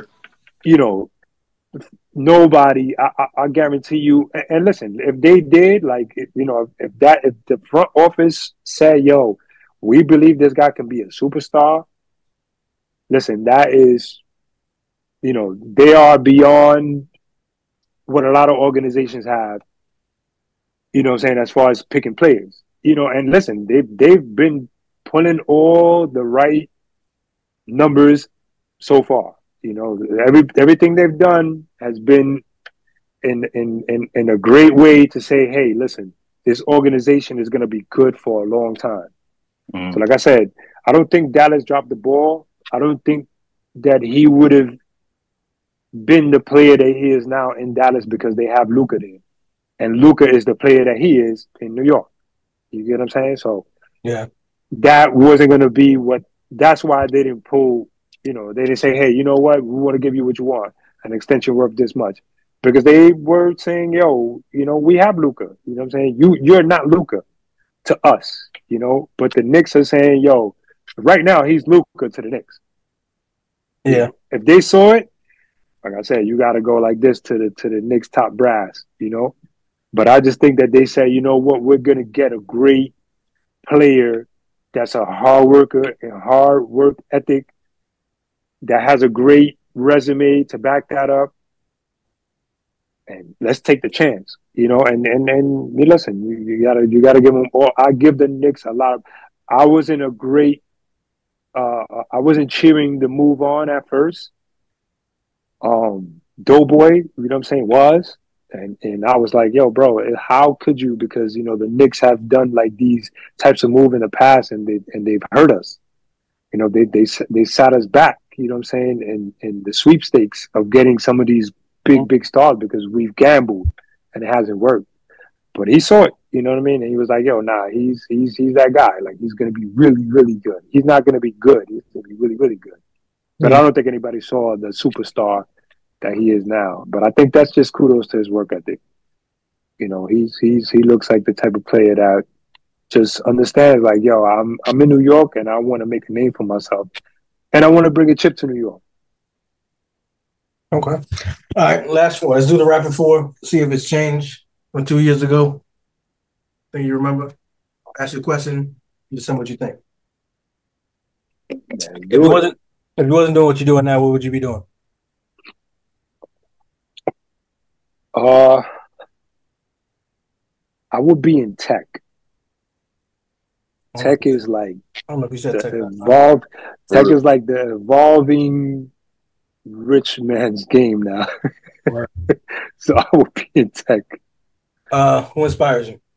Nobody, I guarantee you. And listen, if they did, like, if the front office said, yo, we believe this guy can be a superstar, listen, that is, they are beyond what a lot of organizations have, what I'm saying, as far as picking players, and listen, they've been pulling all the right numbers so far. Everything they've done has been in a great way to say, hey, listen, this organization is going to be good for a long time. Mm. So like I said, I don't think Dallas dropped the ball. I don't think that he would have been the player that he is now in Dallas because they have Luka there. And Luka is the player that he is in New York. You get what I'm saying? So yeah, that wasn't going to be that's why they didn't pull. They didn't say, hey, you know what? We want to give you what you want, an extension worth this much. Because they were saying, yo, we have Luka. You know what I'm saying? You're not Luka to us, But the Knicks are saying, yo, right now he's Luka to the Knicks. Yeah. If they saw it, like I said, you got to go like this to the Knicks top brass, But I just think that they say, you know what? We're going to get a great player that's a hard worker and hard work ethic, that has a great resume to back that up, and let's take the chance, and listen, you gotta give them all. I give the Knicks a lot of, I wasn't cheering the move on at first. Doughboy, you know what I'm saying, was, and I was like, yo, bro, how could you? Because, the Knicks have done like these types of move in the past, and they've hurt us. They sat us back, you know what I'm saying, in the sweepstakes of getting some of these big stars because we've gambled and it hasn't worked. But he saw it, you know what I mean? And he was like, yo, nah, he's that guy. Like, he's going to be really, really good. He's not going to be good. He's going to be really, really good. But I don't think anybody saw the superstar that he is now. But I think that's just kudos to his work ethic. You know, he looks like the type of player that just understands, like, yo, I'm in New York and I want to make a name for myself, and I want to bring a chip to New York. Okay. All right, last four. Let's do the rapid four. See if it's changed from 2 years ago. Think you remember? Ask you a question. You just tell me what you think. Man, If you wasn't doing what you're doing now, what would you be doing? I would be in tech. Tech is like I don't know if you said tech. Tech is like the evolving rich man's game now. Right. So I would be in tech. Who inspires you?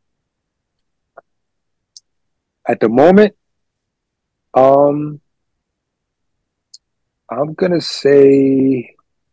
At the moment, I'm gonna say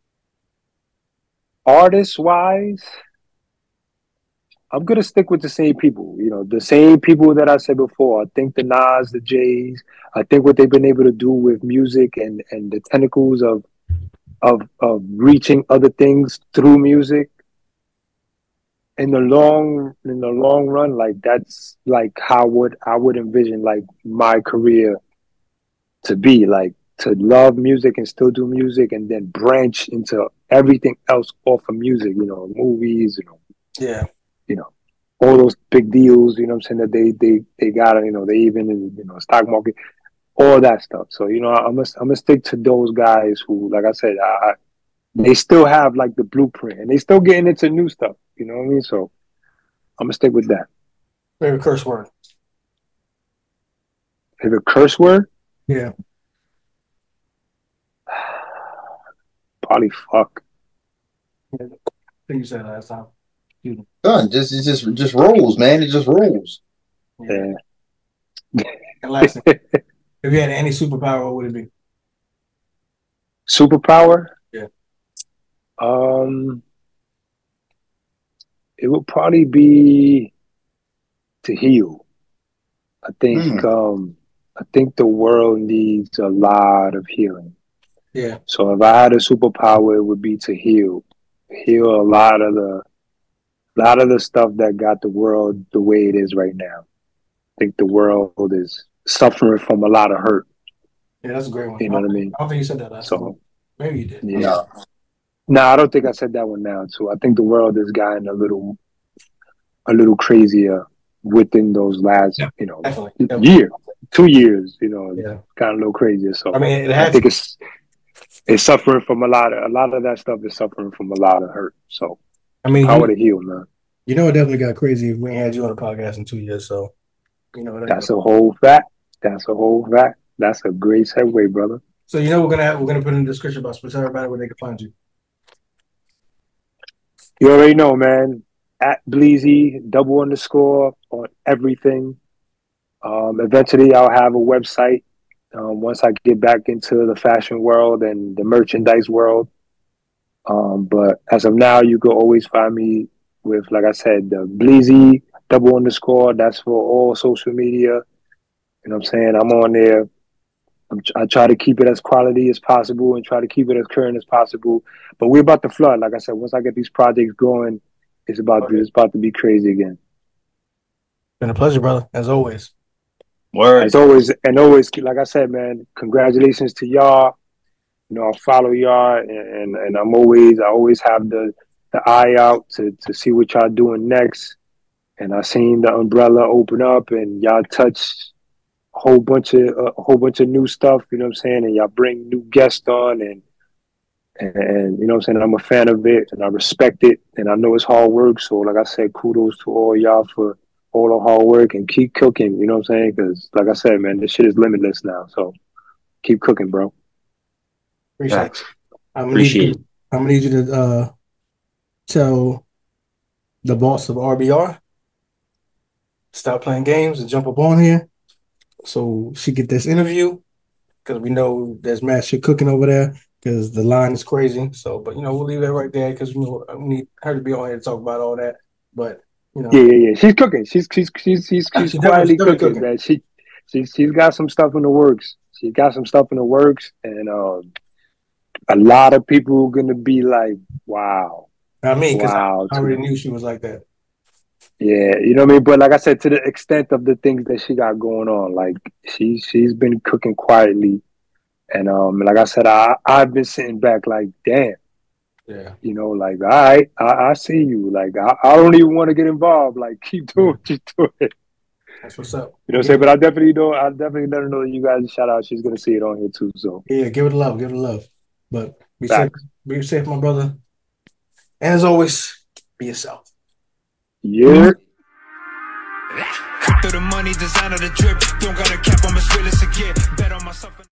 artist-wise, I'm gonna stick with the same people. You know, the same people that I said before. I think the Nas, the Jays. I think what they've been able to do with music and the tentacles of reaching other things through music. In the long run, like that's like how I would envision like my career to be, like to love music and still do music and then branch into everything else off of music, you know, movies, you know, all those big deals, you know what I'm saying, that they got, you know, they even in, you know, stock market, all that stuff. So, you know, I'm gonna stick to those guys who, like I said, they still have like the blueprint and they still getting into new stuff, you know what I mean? So I'm gonna stick with that. Favorite curse word? Favorite curse word? Yeah. Probably fuck. I think you said that last time. Son, just rolls, man. It just rolls. Yeah. And last thing, if you had any superpower, what would it be? Superpower? Yeah. It would probably be to heal. I think the world needs a lot of healing. Yeah. So if I had a superpower, it would be to heal a lot of the stuff that got the world the way it is right now. I think the world is suffering from a lot of hurt. Yeah, that's a great one. You know what I mean? I don't think you said that last time. Maybe you did. Yeah. No, I don't think I said that one now too. I think the world has gotten a little crazier within those last, you know, definitely. year, 2 years, you know, gotten a little crazier. So I mean, I think it's suffering from a lot of that stuff is suffering from a lot of hurt. So I mean, power to heal, man. You know, it definitely got crazy if we ain't had you on the podcast in 2 years. So, you know, that's a whole fact. That's a great segue, brother. So, you know, we're gonna put in the description box, but tell everybody where they can find you. You already know, man. At Bleezy, __ on everything. Eventually, I'll have a website once I get back into the fashion world and the merchandise world. But as of now, you can always find me with, like I said, the Bleezy, __ That's for all social media. You know what I'm saying? I'm on there. I try to keep it as quality as possible and try to keep it as current as possible. But we're about to flood. Like I said, once I get these projects going, it's about to be crazy again. Been a pleasure, brother, as always. Word. As always, like I said, man, congratulations to y'all. You know, I follow y'all, and I always have the eye out to see what y'all doing next. And I seen the umbrella open up, and y'all touched a whole bunch of new stuff. You know what I'm saying? And y'all bring new guests on, and you know what I'm saying? I'm a fan of it, and I respect it, and I know it's hard work. So, like I said, kudos to all y'all for all the hard work and keep cooking. You know what I'm saying? Because, like I said, man, this shit is limitless now. So, keep cooking, bro. Appreciate it. I'm gonna need you to tell the boss of RBR stop playing games and jump up on here so she get this interview, because we know there's mad shit cooking over there because the line is crazy. So, but you know, we'll leave that right there because we need her to be on here to talk about all that. But you know, yeah, she's cooking. She's quietly cooking, man. She's got some stuff in the works. She got some stuff in the works, and a lot of people are gonna be like, "Wow, I mean, because wow." I already knew she was like that. Yeah, you know what I mean. But like I said, to the extent of the things that she got going on, like she's been cooking quietly, and like I said, I've been sitting back like, damn, Yeah. you know, like all right, I see you. Like I don't even want to get involved. Like keep doing what you're doing. That's what's up. You know what I'm saying? But I definitely know. I definitely let her know that you guys shout out. She's gonna see it on here too. So Yeah, give it love, give it love. But Facts. be safe, my brother. And as always, be yourself. yeah. Cut through the money, designer the drip. Don't got a cap, I'm as real as it get. Bet on myself.